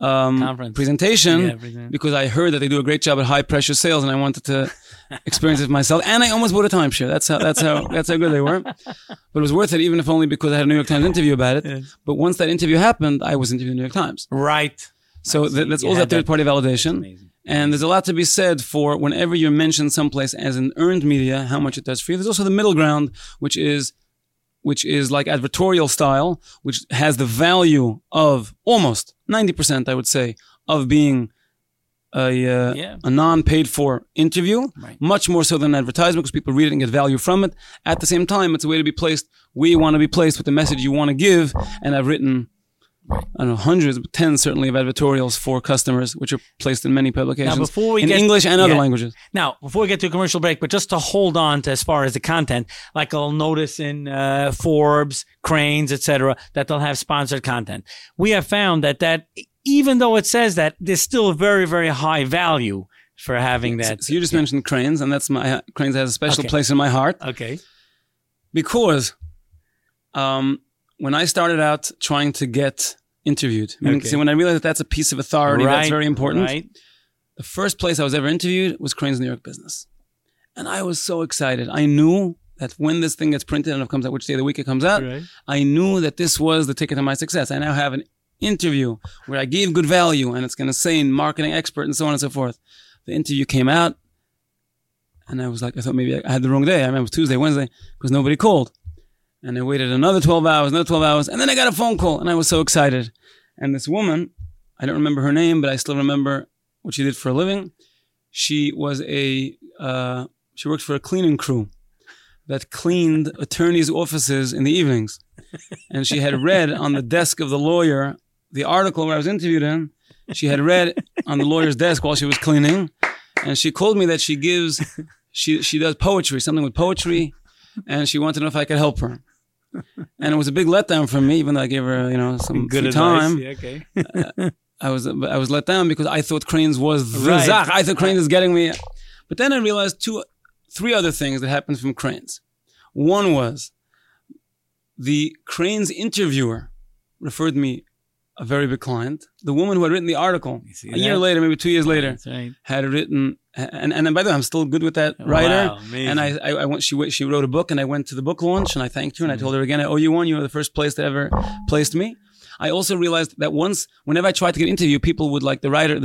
[SPEAKER 3] presentation because I heard that they do a great job at high pressure sales, and I wanted to experience it myself. And I almost bought a timeshare. That's how good they were. But it was worth it, even if only because I had a New York Times interview about it. Yes. But once that interview happened, I was interviewed in the New York Times.
[SPEAKER 2] Right.
[SPEAKER 3] So that's all that third party validation. And there's a lot to be said for whenever you're mentioned someplace as an earned media, how much it does for you. There's also the middle ground, which is like advertorial style, which has the value of almost 90%, I would say, of being a non-paid for interview, much more so than an advertisement because people read it and get value from it. At the same time, it's a way to be placed where you want to be placed with the message you want to give. And I've written, I don't know, hundreds, tens certainly of advertorials for customers, which are placed in many publications in English and other languages.
[SPEAKER 2] Now, before we get to a commercial break, but just to hold on to as far as the content, like I'll notice in Forbes, Cranes, etc., that they'll have sponsored content. We have found that even though it says that, there's still a very, very high value for having that.
[SPEAKER 3] So you just mentioned Cranes, and Cranes has a special place in my heart.
[SPEAKER 2] Okay.
[SPEAKER 3] Because when I started out trying to get interviewed, when I realized that that's a piece of authority, that's very important. Right. The first place I was ever interviewed was Cranes New York Business. And I was so excited. I knew that when this thing gets printed and it comes out, which day of the week it comes out, I knew that this was the ticket to my success. I now have an interview where I gave good value and it's going to say marketing expert and so on and so forth. The interview came out and I thought maybe I had the wrong day. I remember it was Tuesday, Wednesday, because nobody called. And I waited another 12 hours, and then I got a phone call, and I was so excited. And this woman, I don't remember her name, but I still remember what she did for a living. She was she worked for a cleaning crew that cleaned attorneys' offices in the evenings. And she had read on the desk of the lawyer, the article where I was interviewed in, she had read on the lawyer's desk while she was cleaning. And she called me that she does poetry, something with poetry, and she wanted to know if I could help her. And it was a big letdown for me, even though I gave her, some good time. Yeah, okay. I was let down because I thought Cranes was the Zach. I thought Cranes is getting me. But then I realized three other things that happened from Cranes. One was the Cranes interviewer referred me a very big client. The woman who had written the article a year later, maybe 2 years later, had written. And by the way, I'm still good with that writer.
[SPEAKER 2] Wow,
[SPEAKER 3] and I went. She wrote a book, and I went to the book launch, and I thanked her, and I told her again, I owe you one. You were the first place that ever placed me. I also realized that whenever I tried to get an interview, people would the writer,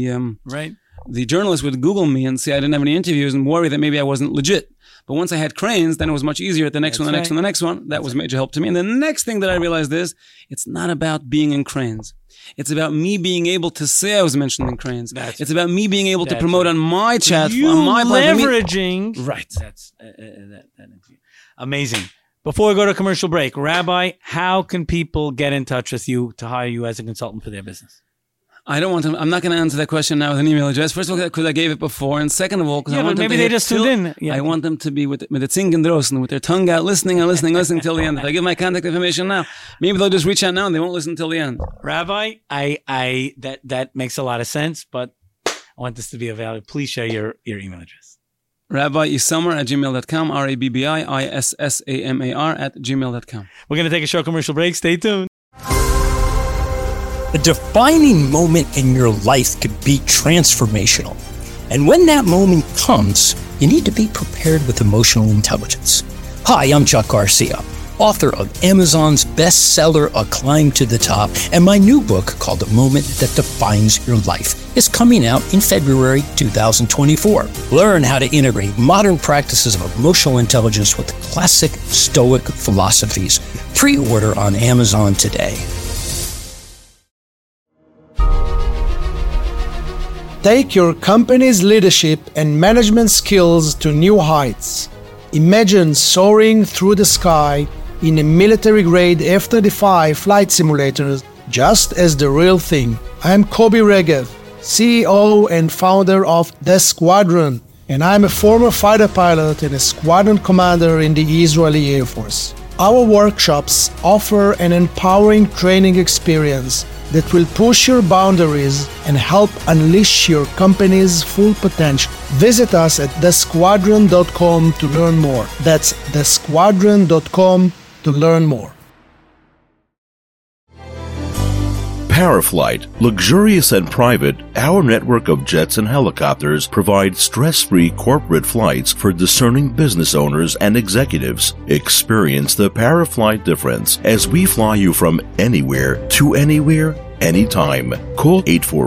[SPEAKER 3] the journalist would Google me and say I didn't have any interviews and worry that maybe I wasn't legit. But once I had Cranes, then it was much easier at the next one, the next one. That was major help to me. And the next thing that I realized is it's not about being in Cranes. It's about me being able to say I was mentioned in Cranes. It's about me being able to promote on my chat, on my platform.
[SPEAKER 2] Leveraging. Right. That's amazing. Before we go to commercial break, Rabbi, how can people get in touch with you to hire you as a consultant for their business?
[SPEAKER 3] I'm not going to answer that question now with an email address. First of all, because I gave it before. And second of all, because I want them
[SPEAKER 2] they just tuned in. Yeah.
[SPEAKER 3] I want them to be with the Zinken Drossen, with their tongue out, listening till the end. If I give my contact information now, maybe they'll just reach out now and they won't listen till the end.
[SPEAKER 2] Rabbi, that makes a lot of sense, but I want this to be available. Please share your email address.
[SPEAKER 3] RabbiIssamar@gmail.com, RabbiIssamar@gmail.com.
[SPEAKER 2] We're going to take a short commercial break. Stay tuned.
[SPEAKER 11] A defining moment in your life could be transformational. And when that moment comes, you need to be prepared with emotional intelligence. Hi, I'm Chuck Garcia. author of Amazon's bestseller, A Climb to the Top, and my new book called The Moment That Defines Your Life is coming out in February 2024. Learn how to integrate modern practices of emotional intelligence with classic Stoic philosophies. Pre-order on Amazon today.
[SPEAKER 13] Take your company's leadership and management skills to new heights. Imagine soaring through the sky in a military-grade F-35 flight simulator just as the real thing. I'm Kobi Regev, CEO and founder of The Squadron, and I'm a former fighter pilot and a squadron commander in the Israeli Air Force. Our workshops offer an empowering training experience that will push your boundaries and help unleash your company's full potential. Visit us at thesquadron.com to learn more. That's thesquadron.com to learn more.
[SPEAKER 4] Paraflight, luxurious and private, our network of jets and helicopters provide stress-free corporate flights for discerning business owners and executives. Experience the Paraflight difference as we fly you from anywhere to anywhere, anytime. Call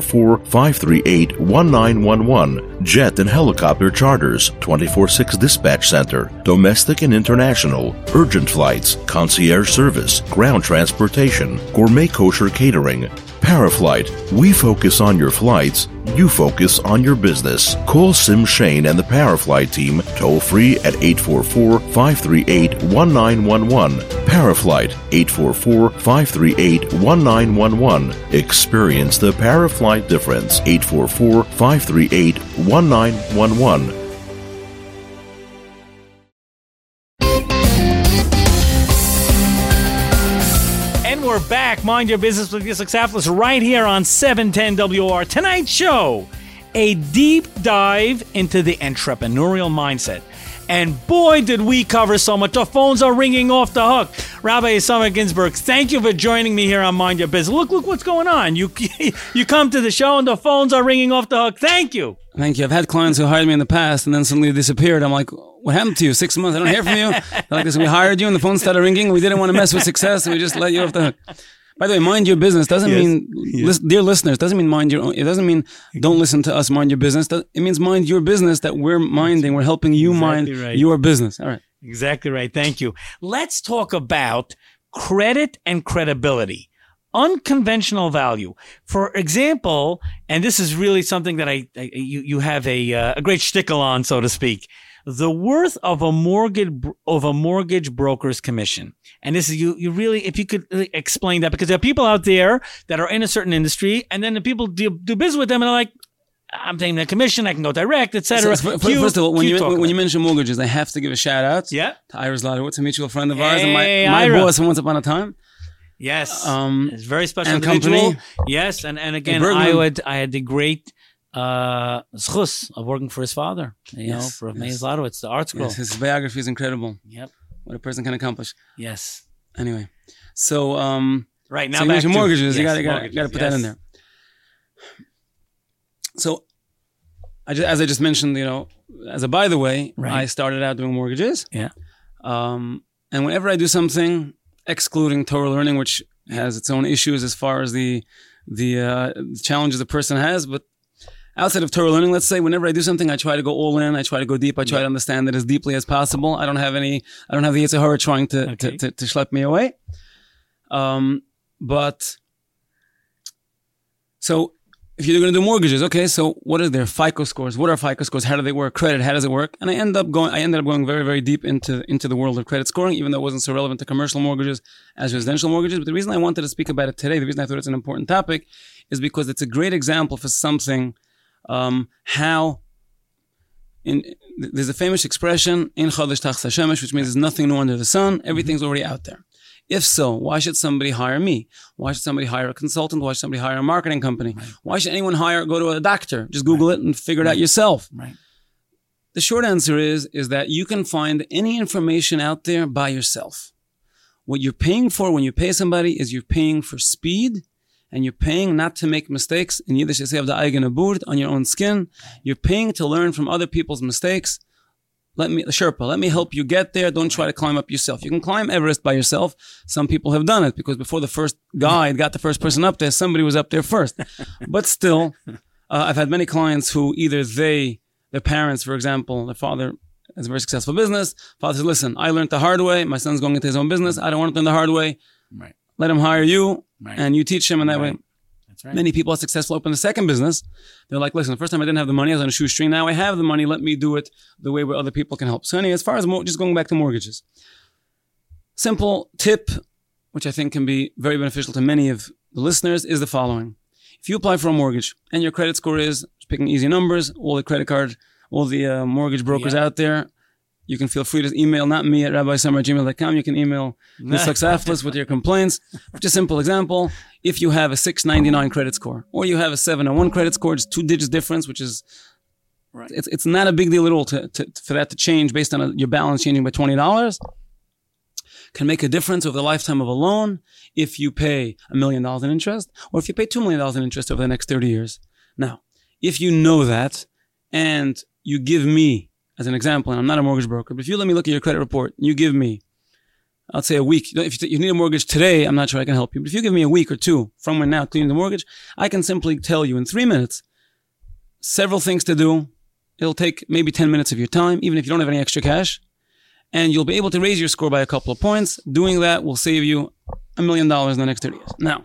[SPEAKER 4] 844-538-1911. Jet and helicopter charters, 24/6 dispatch center, domestic and international, urgent flights, concierge service, ground transportation, gourmet kosher catering. Paraflight, we focus on your flights, you focus on your business. Call Sim Shane and the Paraflight team toll free at 844-538-1911. Paraflight, 844-538-1911. Experience the Paraflight difference. 844-538-1911.
[SPEAKER 2] We're back. Mind Your Business with Yitzhak Saflis right here on 710 WOR. Tonight's show, a deep dive into the entrepreneurial mindset. And boy, did we cover so much. The phones are ringing off the hook. Rabbi Isamar Ginsburg, thank you for joining me here on Mind Your Business. Look what's going on. You come to the show and the phones are ringing off the hook. Thank you.
[SPEAKER 3] Thank you. I've had clients who hired me in the past and then suddenly disappeared. I'm like, what happened to you? 6 months, I don't hear from you. They're like this, we hired you and the phone started ringing. We didn't want to mess with success, so we just let you off the hook. By the way, mind your business doesn't mean, dear listeners, doesn't mean mind your own. It doesn't mean don't listen to us, mind your business. It means mind your business that we're minding. We're helping you mind your business. All right.
[SPEAKER 2] Exactly right. Thank you. Let's talk about credit and credibility. Unconventional value. For example, and this is really something that you have a great shtickle on, so to speak. The worth of a mortgage broker's commission. And this is you really, if you could explain that, because there are people out there that are in a certain industry, and then the people do business with them, and they're like, I'm taking the commission, I can go direct, etc.
[SPEAKER 3] First of all, when you mention mortgages, I have to give a shout out to Iris Lodowitz, a mutual friend of ours, and my boss from Once Upon a Time.
[SPEAKER 2] Yes, it's a very special individual. Company. Yes, and again, I had the great zchus of working for his father, for Meir Zlotowitz, the art school.
[SPEAKER 3] Yes, his biography is incredible.
[SPEAKER 2] Yep.
[SPEAKER 3] What a person can accomplish.
[SPEAKER 2] Yes.
[SPEAKER 3] Anyway, so
[SPEAKER 2] right now,
[SPEAKER 3] so you mentioned mortgages. You got to put that in there. So, as I just mentioned, as a by the way, I started out doing mortgages.
[SPEAKER 2] Yeah.
[SPEAKER 3] And whenever I do something, excluding Torah learning, which has its own issues as far as the challenges a person has, but outside of Torah learning, let's say, whenever I do something, I try to go all in. I try to go deep. I try to understand it as deeply as possible. I don't have the Yetzer Hara trying to schlep me away. So if you're going to do mortgages, okay, so what are their FICO scores? What are FICO scores? How do they work? Credit, how does it work? And I ended up going very, very deep into the world of credit scoring, even though it wasn't so relevant to commercial mortgages as residential mortgages. But the reason I wanted to speak about it today, the reason I thought it's an important topic, is because it's a great example for something. There's a famous expression, in Chodesh Tachas HaShemesh, which means there's nothing new under the sun. Everything's already out there. If so, why should somebody hire me? Why should somebody hire a consultant? Why should somebody hire a marketing company? Right. Why should anyone go to a doctor? Just Google it and figure it out yourself.
[SPEAKER 2] Right.
[SPEAKER 3] The short answer is that you can find any information out there by yourself. What you're paying for when you pay somebody is you're paying for speed, and you're paying not to make mistakes. In Yiddish, they say, of the eigene Bord, on your own skin. You're paying to learn from other people's mistakes. let me help you get there. Don't try to climb up yourself. You can climb Everest by yourself. Some people have done it because before the first guide got the first person up there, somebody was up there first. But still, I've had many clients who either their parents, for example, their father has a very successful business. Father says, listen, I learned the hard way. My son's going into his own business. I don't want to learn the hard way.
[SPEAKER 2] Right.
[SPEAKER 3] Let him hire you and you teach him. And that way,
[SPEAKER 2] that's right.
[SPEAKER 3] Many people are successful open the second business. They're like, listen, the first time I didn't have the money, I was on a shoestring. Now I have the money. Let me do it the way where other people can help. So anyway, as far as just going back to mortgages, simple tip, which I think can be very beneficial to many of the listeners, is the following. If you apply for a mortgage and your credit score is, picking easy numbers, all the mortgage brokers out there, you can feel free to email, not me at rabbisummer@gmail.com. You can email Ms. Saxaflis with your complaints. Just a simple example. If you have a 699 credit score or you have a 701 credit score, it's 2 digits difference, which is, it's not a big deal at all for that to change based on your balance changing by $20. Can make a difference over the lifetime of a loan if you pay $1 million in interest or if you pay $2 million in interest over the next 30 years. Now, if you know that and you give me, as an example, and I'm not a mortgage broker, but if you let me look at your credit report and you give me, I'll say a week. If you need a mortgage today, I'm not sure I can help you. But if you give me a week or two from when now cleaning the mortgage, I can simply tell you in 3 minutes several things to do. It'll take maybe 10 minutes of your time, even if you don't have any extra cash. And you'll be able to raise your score by a couple of points. Doing that will save you $1 million in the next 30 years. Now,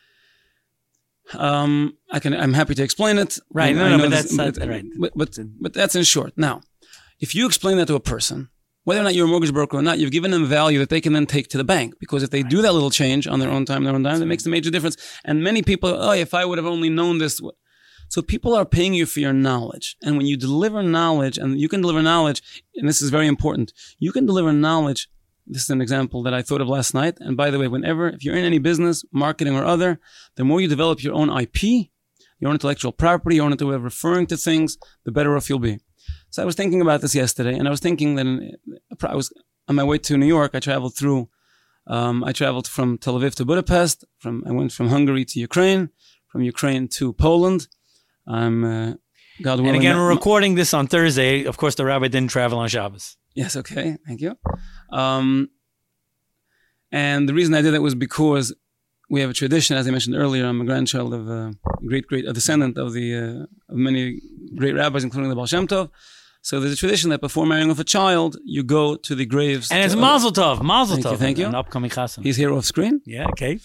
[SPEAKER 3] I'm happy to explain it.
[SPEAKER 2] Right.
[SPEAKER 3] But that's in short. Now, if you explain that to a person, whether or not you're a mortgage broker or not, you've given them value that they can then take to the bank. Because if they do that little change on their own time, that makes a major difference. And many people, if I would have only known this. So people are paying you for your knowledge. And when you deliver knowledge, and you can deliver knowledge, and this is very important, you can deliver knowledge. This is an example that I thought of last night. And by the way, if you're in any business, marketing or other, the more you develop your own IP, your own intellectual property, your own way of referring to things, the better off you'll be. So I was thinking about this yesterday, and I was thinking that I was on my way to New York. I traveled from Tel Aviv to Budapest. I went from Hungary to Ukraine, from Ukraine to Poland. God willing.
[SPEAKER 2] And again, we're recording this on Thursday. Of course, the rabbi didn't travel on Shabbos.
[SPEAKER 3] Yes, okay, thank you. And the reason I did that was because we have a tradition, as I mentioned earlier. I'm a grandchild of a descendant of many great rabbis, including the Baal Shem Tov. So there's a tradition that before marrying off a child, you go to the graves.
[SPEAKER 2] And it's Mazel Tov. Mazel Tov.
[SPEAKER 3] Thank you.
[SPEAKER 2] An upcoming chassan.
[SPEAKER 3] He's here off screen.
[SPEAKER 2] Yeah, okay.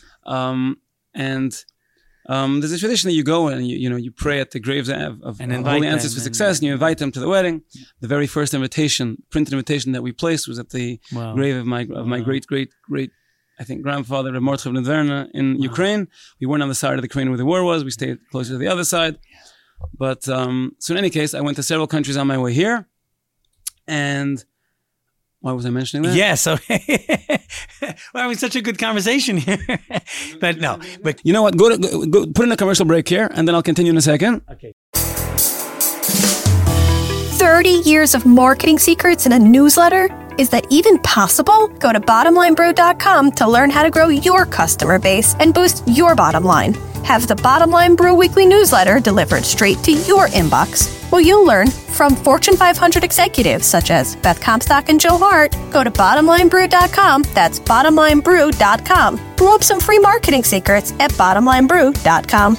[SPEAKER 3] There's a tradition that you go and you pray at the graves of holy ancestors for success, and you invite them to the wedding. The very first printed invitation that we placed was at the grave of my great, I think, grandfather, Reb Mordechai Nedverna in Ukraine. We weren't on the side of the Ukraine where the war was. We stayed closer to the other side. But so in any case, I went to several countries on my way here. And why was I mentioning that?
[SPEAKER 2] Yes. We're having such a good conversation here. But
[SPEAKER 3] you know what? Go put in a commercial break here, and then I'll continue in a second.
[SPEAKER 2] Okay.
[SPEAKER 14] 30 years of marketing secrets in a newsletter? Is that even possible? Go to bottomlinebrew.com to learn how to grow your customer base and boost your bottom line. Have the Bottom Line Brew weekly newsletter delivered straight to your inbox. Well, you'll learn from Fortune 500 executives such as Beth Comstock and Joe Hart. Go to bottomlinebrew.com. That's bottomlinebrew.com. Blow up some free marketing secrets at bottomlinebrew.com.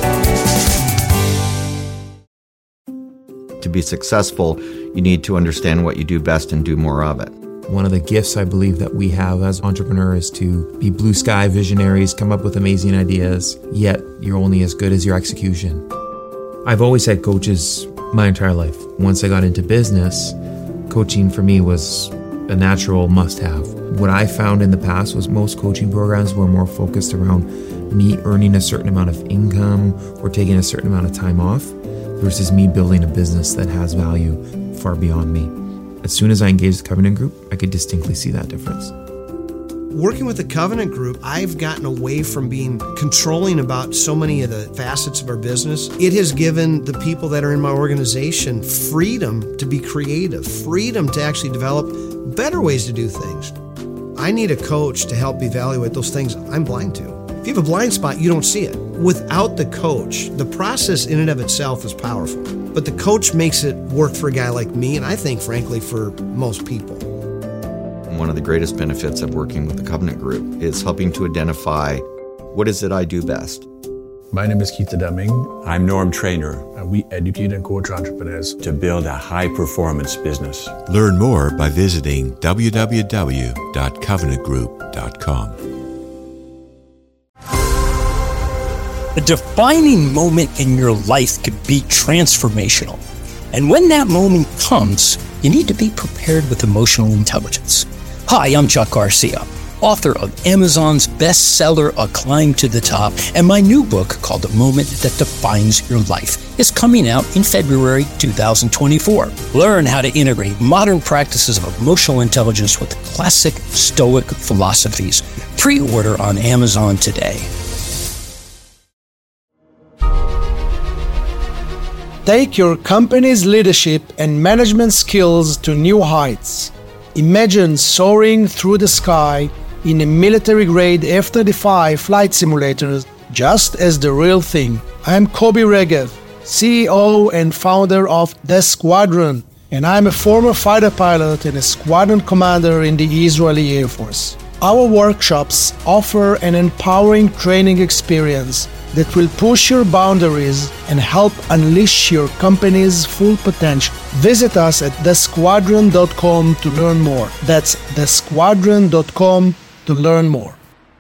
[SPEAKER 15] To be successful, you need to understand what you do best and do more of it.
[SPEAKER 6] One of the gifts I believe that we have as entrepreneurs is to be blue sky visionaries, come up with amazing ideas, yet you're only as good as your execution. I've always had coaches my entire life. Once I got into business, coaching for me was a natural must-have. What I found in the past was most coaching programs were more focused around me earning a certain amount of income or taking a certain amount of time off versus me building a business that has value far beyond me. As soon as I engaged the Covenant Group, I could distinctly see that difference.
[SPEAKER 18] Working with the Covenant Group, I've gotten away from being controlling about so many of the facets of our business. It has given the people that are in my organization freedom to be creative, freedom to actually develop better ways to do things. I need a coach to help evaluate those things I'm blind to. If you have a blind spot, you don't see it. Without the coach, the process in and of itself is powerful. But the coach makes it work for a guy like me, and I think, frankly, for most people.
[SPEAKER 15] One of the greatest benefits of working with the Covenant Group is helping to identify what is it I do best.
[SPEAKER 7] My name is Keith Deming.
[SPEAKER 8] I'm Norm Trainer.
[SPEAKER 7] And we educate and coach entrepreneurs
[SPEAKER 8] to build a high-performance business.
[SPEAKER 9] Learn more by visiting www.covenantgroup.com.
[SPEAKER 11] A defining moment in your life could be transformational. And when that moment comes, you need to be prepared with emotional intelligence. Hi, I'm Chuck Garcia, author of Amazon's bestseller, A Climb to the Top, and my new book called The Moment That Defines Your Life is coming out in February 2024. Learn how to integrate modern practices of emotional intelligence with classic Stoic philosophies. Pre-order on Amazon today.
[SPEAKER 13] Take your company's leadership and management skills to new heights. Imagine soaring through the sky in a military-grade F-35 flight simulator just as the real thing. I'm Kobi Regev, CEO and founder of The Squadron, and I'm a former fighter pilot and a squadron commander in the Israeli Air Force. Our workshops offer an empowering training experience that will push your boundaries and help unleash your company's full potential. Visit us at thesquadron.com to learn more. That's thesquadron.com to learn more.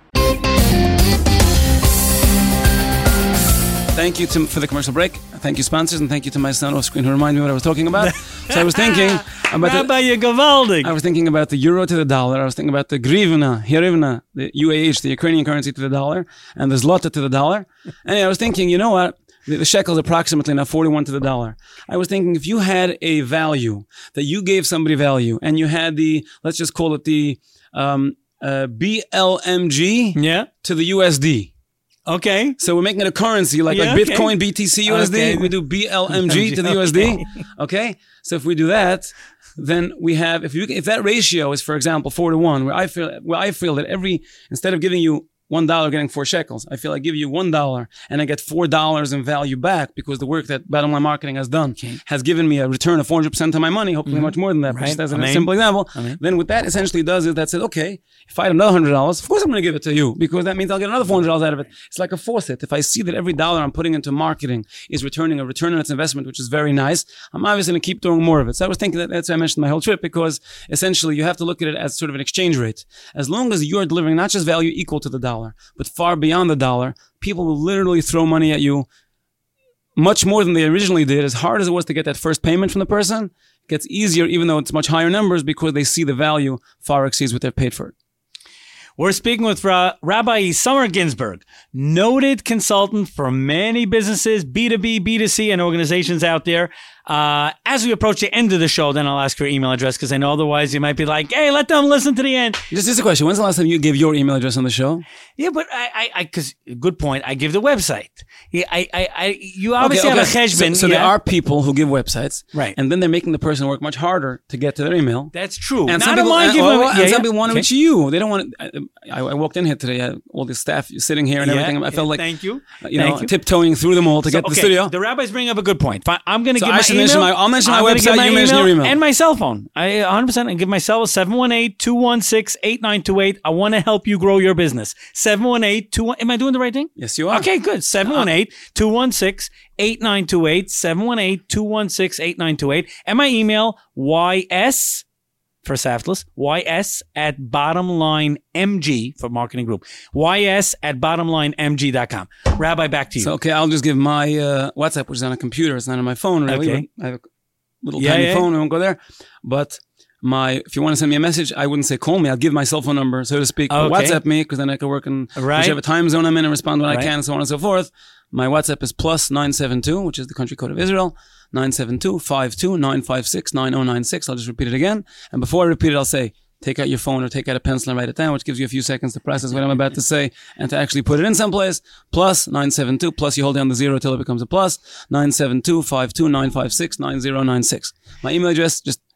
[SPEAKER 3] Thank you for the commercial break. Thank you, sponsors, and thank you to my son off screen who reminded me what I was talking about. So I was thinking about
[SPEAKER 2] I
[SPEAKER 3] was thinking about the euro to the dollar. I was thinking about the hryvnia, the UAH, the Ukrainian currency to the dollar, and the zloty to the dollar. And I was thinking, you know what? The shekel is approximately now 41 to the dollar. I was thinking if you had a value that you gave somebody value, and you had the, let's just call it the BLMG to the USD.
[SPEAKER 2] Okay.
[SPEAKER 3] So we're making it a currency like Bitcoin, BTC, USD. Okay. We do BLMG to the USD. Okay. So if we do that, then we have, if that ratio is, for example, 4 to 1, where I feel that instead of giving you $1 getting 4 shekels, I feel I give you $1 and I get $4 in value back because the work that Bottom Line Marketing has done has given me a return of 400% of my money, hopefully much more than that, just as a simple example. Then what that essentially does is that says, okay, if I had another $100, of course I'm going to give it to you because that means I'll get another $400 out of it. It's like a faucet. If I see that every dollar I'm putting into marketing is returning a return on its investment, which is very nice, I'm obviously going to keep doing more of it. So I was thinking that's why I mentioned my whole trip, because essentially you have to look at it as sort of an exchange rate. As long as you're delivering not just value equal to the dollar, but far beyond the dollar, people will literally throw money at you much more than they originally did. As hard as it was to get that first payment from the person, it gets easier even though it's much higher numbers because they see the value far exceeds what they've paid for it.
[SPEAKER 2] We're speaking with Rabbi Itamar Ginsburg, noted consultant for many businesses, B2B, B2C, and organizations out there. As we approach the end of the show, then I'll ask your email address because I know otherwise you might be like, hey, let them listen to the end.
[SPEAKER 3] Just a question. When's the last time you gave your email address on the show?
[SPEAKER 2] Yeah, but because good point. I give the website. Yeah, you obviously have a cheshbon.
[SPEAKER 3] So there are people who give websites,
[SPEAKER 2] right?
[SPEAKER 3] And then they're making the person work much harder to get to their email.
[SPEAKER 2] That's true.
[SPEAKER 3] And some people want to reach you. They don't want. I walked in here today. I had all this staff sitting here and everything. I felt like
[SPEAKER 2] thank you.
[SPEAKER 3] Tiptoeing through them all to get to the studio.
[SPEAKER 2] The rabbis bring up a good point. I'm going to give my email.
[SPEAKER 3] I'll mention my website, you mention your email.
[SPEAKER 2] And my cell phone. I 100% give my cell 718-216-8928. I want to help you grow your business. 718-216. Am I doing the right thing?
[SPEAKER 3] Yes, you are.
[SPEAKER 2] Okay, good. 718-216-8928. 718-216-8928. And my email, YS, for Saftless, YS@bottomlinemg for Marketing Group. YS@bottomlinemg.com. Rabbi, back to you.
[SPEAKER 3] So, okay, I'll just give my WhatsApp, which is on a computer. It's not on my phone, really.
[SPEAKER 2] Okay.
[SPEAKER 3] I have a little tiny phone. I won't go there. But if you want to send me a message, I wouldn't say call me. I'll give my cell phone number, so to speak.
[SPEAKER 2] Okay.
[SPEAKER 3] WhatsApp me, because then I can work in whichever time zone I'm in and respond when I can, and so on and so forth. My WhatsApp is +972, which is the country code of Israel, 972-52-956-9096. I'll just repeat it again. And before I repeat it, I'll say, take out your phone or take out a pencil and write it down, which gives you a few seconds to process what I'm about to say and to actually put it in someplace. +972, plus you hold down the 0 till it becomes a plus, 972-52-956-9096. My email address, just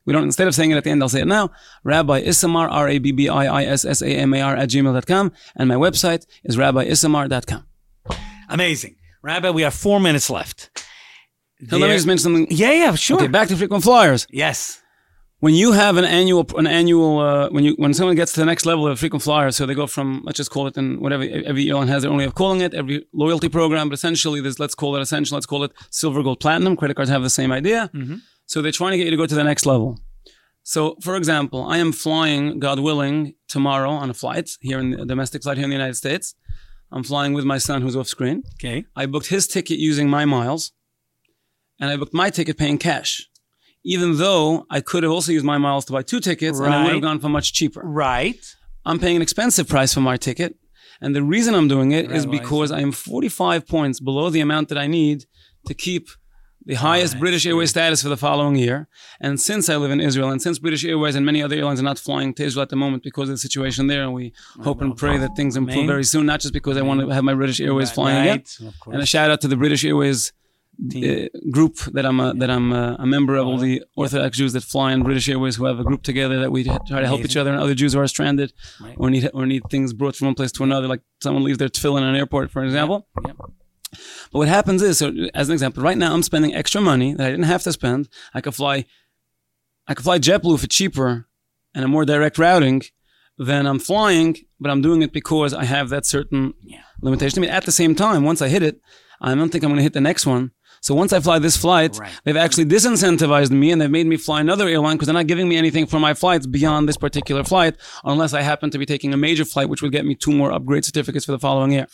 [SPEAKER 3] Instead of saying it at the end, I'll say it now. Rabbi Issamar, RABBIISSAMAR @gmail.com. And my website is rabbiissamar.com.
[SPEAKER 2] Amazing. Rabbi, we have 4 minutes left.
[SPEAKER 3] So let me just mention something.
[SPEAKER 2] Yeah, sure.
[SPEAKER 3] Okay, back to frequent flyers.
[SPEAKER 2] Yes.
[SPEAKER 3] When you have when someone gets to the next level of frequent flyer, so they go from, let's just call it, and whatever, every airline has their own way of calling it, every loyalty program, but essentially there's, let's call it essential, let's call it silver, gold, platinum. Credit cards have the same idea.
[SPEAKER 2] Mm-hmm.
[SPEAKER 3] So they're trying to get you to go to the next level. So, for example, I am flying, God willing, tomorrow on a flight, a domestic flight here in the United States. I'm flying with my son who's off screen.
[SPEAKER 2] Okay.
[SPEAKER 3] I booked his ticket using my miles, and I booked my ticket paying cash. Even though I could have also used my miles to buy 2 tickets, and I would have gone for much cheaper.
[SPEAKER 2] Right.
[SPEAKER 3] I'm paying an expensive price for my ticket, and the reason I'm doing it is because I am 45 points below the amount that I need to keep the highest British Airways status for the following year. And since I live in Israel, and since British Airways and many other airlines are not flying to Israel at the moment because of the situation there, and we hope and pray that things improve very soon, not just because I want to have my British Airways flying again. And a shout out to the British Airways group that I'm a member of, all the Orthodox Jews that fly in British Airways, who have a group together that we try to help each other and other Jews who are stranded or need things brought from one place to another, like someone leaves their tefillin in an airport, for example.
[SPEAKER 2] Yep.
[SPEAKER 3] But what happens is, so as an example, right now I'm spending extra money that I didn't have to spend. I could fly JetBlue for cheaper and a more direct routing than I'm flying, but I'm doing it because I have that certain limitation. I mean, at the same time, once I hit it, I don't think I'm going to hit the next one. So once I fly this flight, they've actually disincentivized me and they've made me fly another airline because they're not giving me anything for my flights beyond this particular flight, unless I happen to be taking a major flight, which would get me 2 more upgrade certificates for the following year.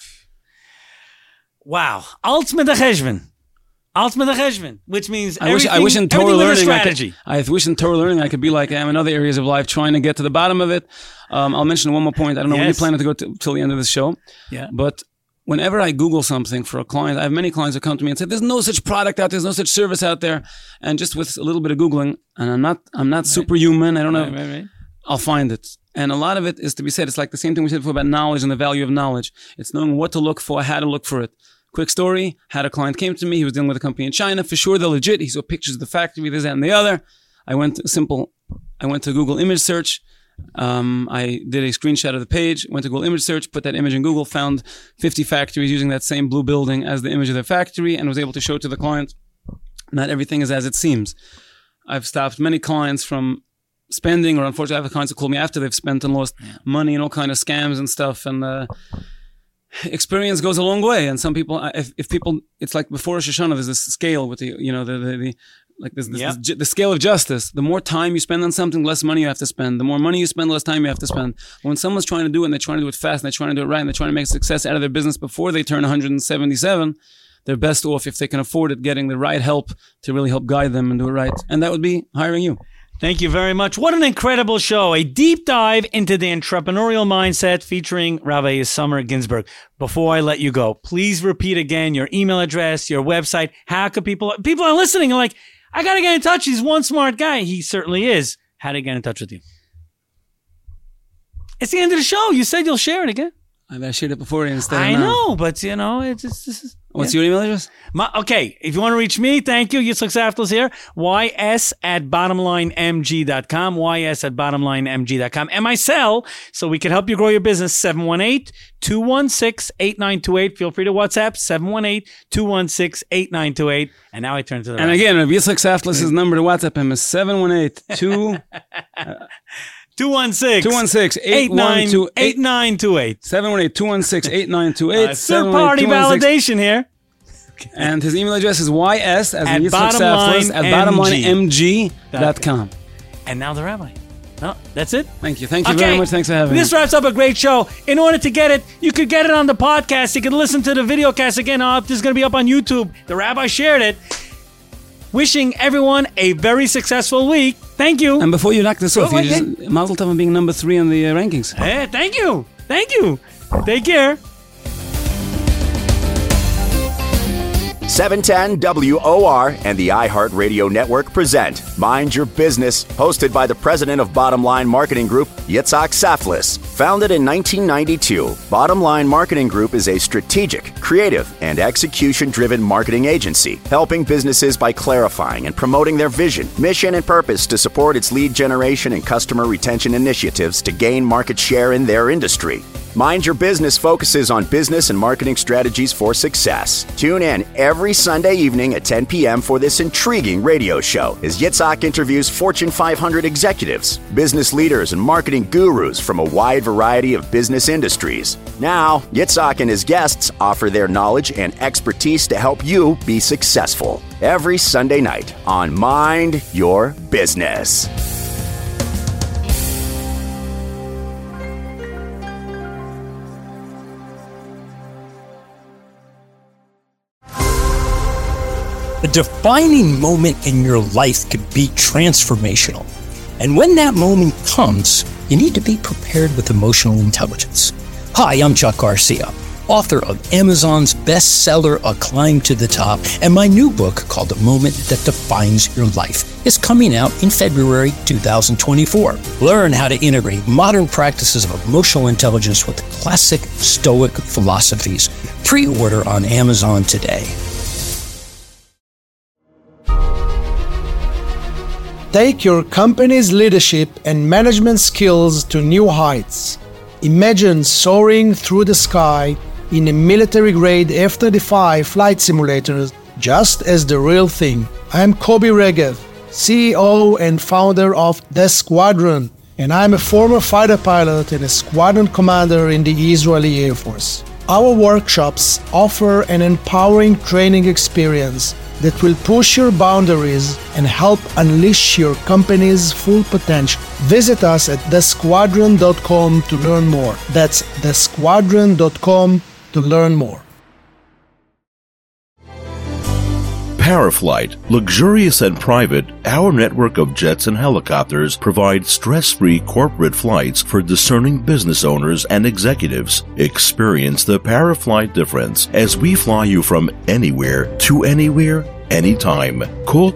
[SPEAKER 2] Wow. Ultimate cheshbon, which means
[SPEAKER 3] I wish in Torah learning I could be like I am in other areas of life, trying to get to the bottom of it. I'll mention one more point. I don't know when you plan to go till the end of this show.
[SPEAKER 2] Yeah.
[SPEAKER 3] But whenever I Google something for a client, I have many clients that come to me and say, "There's no such product out there. There's no such service out there." And just with a little bit of Googling, and I'm not superhuman. I don't know. I'll find it. And a lot of it is to be said. It's like the same thing we said before about knowledge and the value of knowledge. It's knowing what to look for, how to look for it. Quick story, had a client came to me. He was dealing with a company in China. For sure, they're legit. He saw pictures of the factory, this, that, and the other. I went to Google image search. I did a screenshot of the page, went to Google image search, put that image in Google, found 50 factories using that same blue building as the image of their factory, and was able to show to the client, not everything is as it seems. I've stopped many clients from spending, or unfortunately I have clients who call me after they've spent and lost money and all kind of scams and stuff, and experience goes a long way. And some people, if people, it's like before Rosh Hashanah, there's this scale with the scale of justice. The more time you spend on something, less money you have to spend. The more money you spend, less time you have to spend. When someone's trying to do it and they're trying to do it fast and they're trying to do it right and they're trying to make success out of their business before they turn 177, they're best off, if they can afford it, getting the right help to really help guide them and do it right. And that would be hiring you.
[SPEAKER 2] Thank you very much. What an incredible show. A deep dive into the entrepreneurial mindset featuring Rabbi Isamar Ginsburg. Before I let you go, please repeat again your email address, your website. How could people are listening and like, I got to get in touch. He's one smart guy. He certainly is. How to get in touch with you? It's the end of the show. You said you'll share it again.
[SPEAKER 3] I shared it before instead.
[SPEAKER 2] I know, but it's just.
[SPEAKER 3] What's your email address?
[SPEAKER 2] Okay, if you want to reach me, thank you. Yitzchak Safdie here. ys@bottomlinemg.com. ys@bottomlinemg.com. And my cell, so we can help you grow your business, 718-216-8928. Feel free to WhatsApp, 718-216-8928. And now I turn to the
[SPEAKER 3] And again, Yitzchak Safdie's number to WhatsApp him is 718-2...
[SPEAKER 2] 216-8928.
[SPEAKER 3] 718-216-8928.
[SPEAKER 2] Third party validation here.
[SPEAKER 3] And his email address is ys at bottomlinemg.com.
[SPEAKER 2] And now the rabbi. No, that's it.
[SPEAKER 3] Thank you very much. Thanks for having me.
[SPEAKER 2] This wraps up a great show. In order to get it, you could get it on the podcast. You can listen to the video cast again. This is going to be up on YouTube. The rabbi shared it. Wishing everyone a very successful week. Thank you.
[SPEAKER 3] And before you knock this off, Mazel Tov on being number 3 in the rankings.
[SPEAKER 2] Hey, thank you. Take care.
[SPEAKER 1] 710 WOR and the iHeart Radio Network present Mind Your Business, hosted by the president of Bottom Line Marketing Group, Yitzhak Saflis. Founded in 1992, Bottom Line Marketing Group is a strategic, creative, and execution-driven marketing agency, helping businesses by clarifying and promoting their vision, mission, and purpose to support its lead generation and customer retention initiatives to gain market share in their industry. Mind Your Business focuses on business and marketing strategies for success. Tune in every Sunday evening at 10 p.m. for this intriguing radio show as Yitzhak interviews Fortune 500 executives, business leaders, and marketing gurus from a wide variety of business industries. Now, Yitzhak and his guests offer their knowledge and expertise to help you be successful. Every Sunday night on Mind Your Business.
[SPEAKER 11] A defining moment in your life could be transformational. And when that moment comes, you need to be prepared with emotional intelligence. Hi, I'm Chuck Garcia, author of Amazon's bestseller, A Climb to the Top, and my new book called The Moment That Defines Your Life is coming out in February 2024. Learn how to integrate modern practices of emotional intelligence with classic Stoic philosophies. Pre-order on Amazon today.
[SPEAKER 13] Take your company's leadership and management skills to new heights. Imagine soaring through the sky in a military-grade F-35 flight simulator just as the real thing. I'm Kobi Regev, CEO and founder of The Squadron, and I'm a former fighter pilot and a squadron commander in the Israeli Air Force. Our workshops offer an empowering training experience that will push your boundaries and help unleash your company's full potential. Visit us at thesquadron.com to learn more. That's thesquadron.com to learn more.
[SPEAKER 4] Paraflight, luxurious and private, our network of jets and helicopters provide stress-free corporate flights for discerning business owners and executives. Experience the Paraflight difference as we fly you from anywhere to anywhere, anytime. Call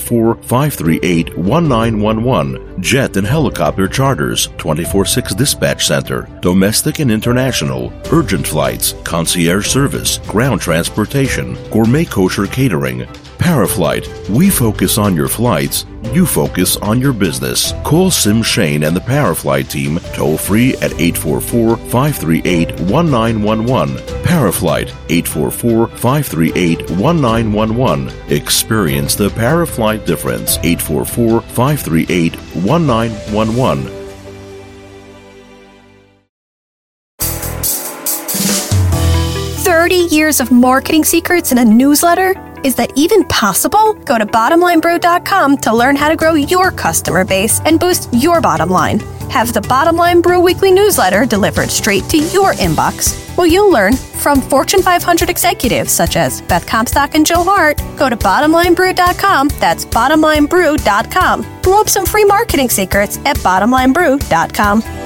[SPEAKER 4] 844-538-1911. Jet and helicopter charters, 24/6 dispatch center, domestic and international, urgent flights, concierge service, ground transportation, gourmet kosher catering. Paraflight, we focus on your flights, you focus on your business. Call Sim Shane and the Paraflight team toll free at 844-538-1911. Paraflight, 844-538-1911. Experience the Paraflight difference. 844-538-1911.
[SPEAKER 14] Years of marketing secrets in a newsletter? Is that even possible? Go to bottomlinebrew.com to learn how to grow your customer base and boost your bottom line. Have the Bottom Line Brew weekly newsletter delivered straight to your inbox. Well, you'll learn from Fortune 500 executives such as Beth Comstock and Joe Hart. Go to bottomlinebrew.com. That's bottomlinebrew.com. Brew up some free marketing secrets at bottomlinebrew.com.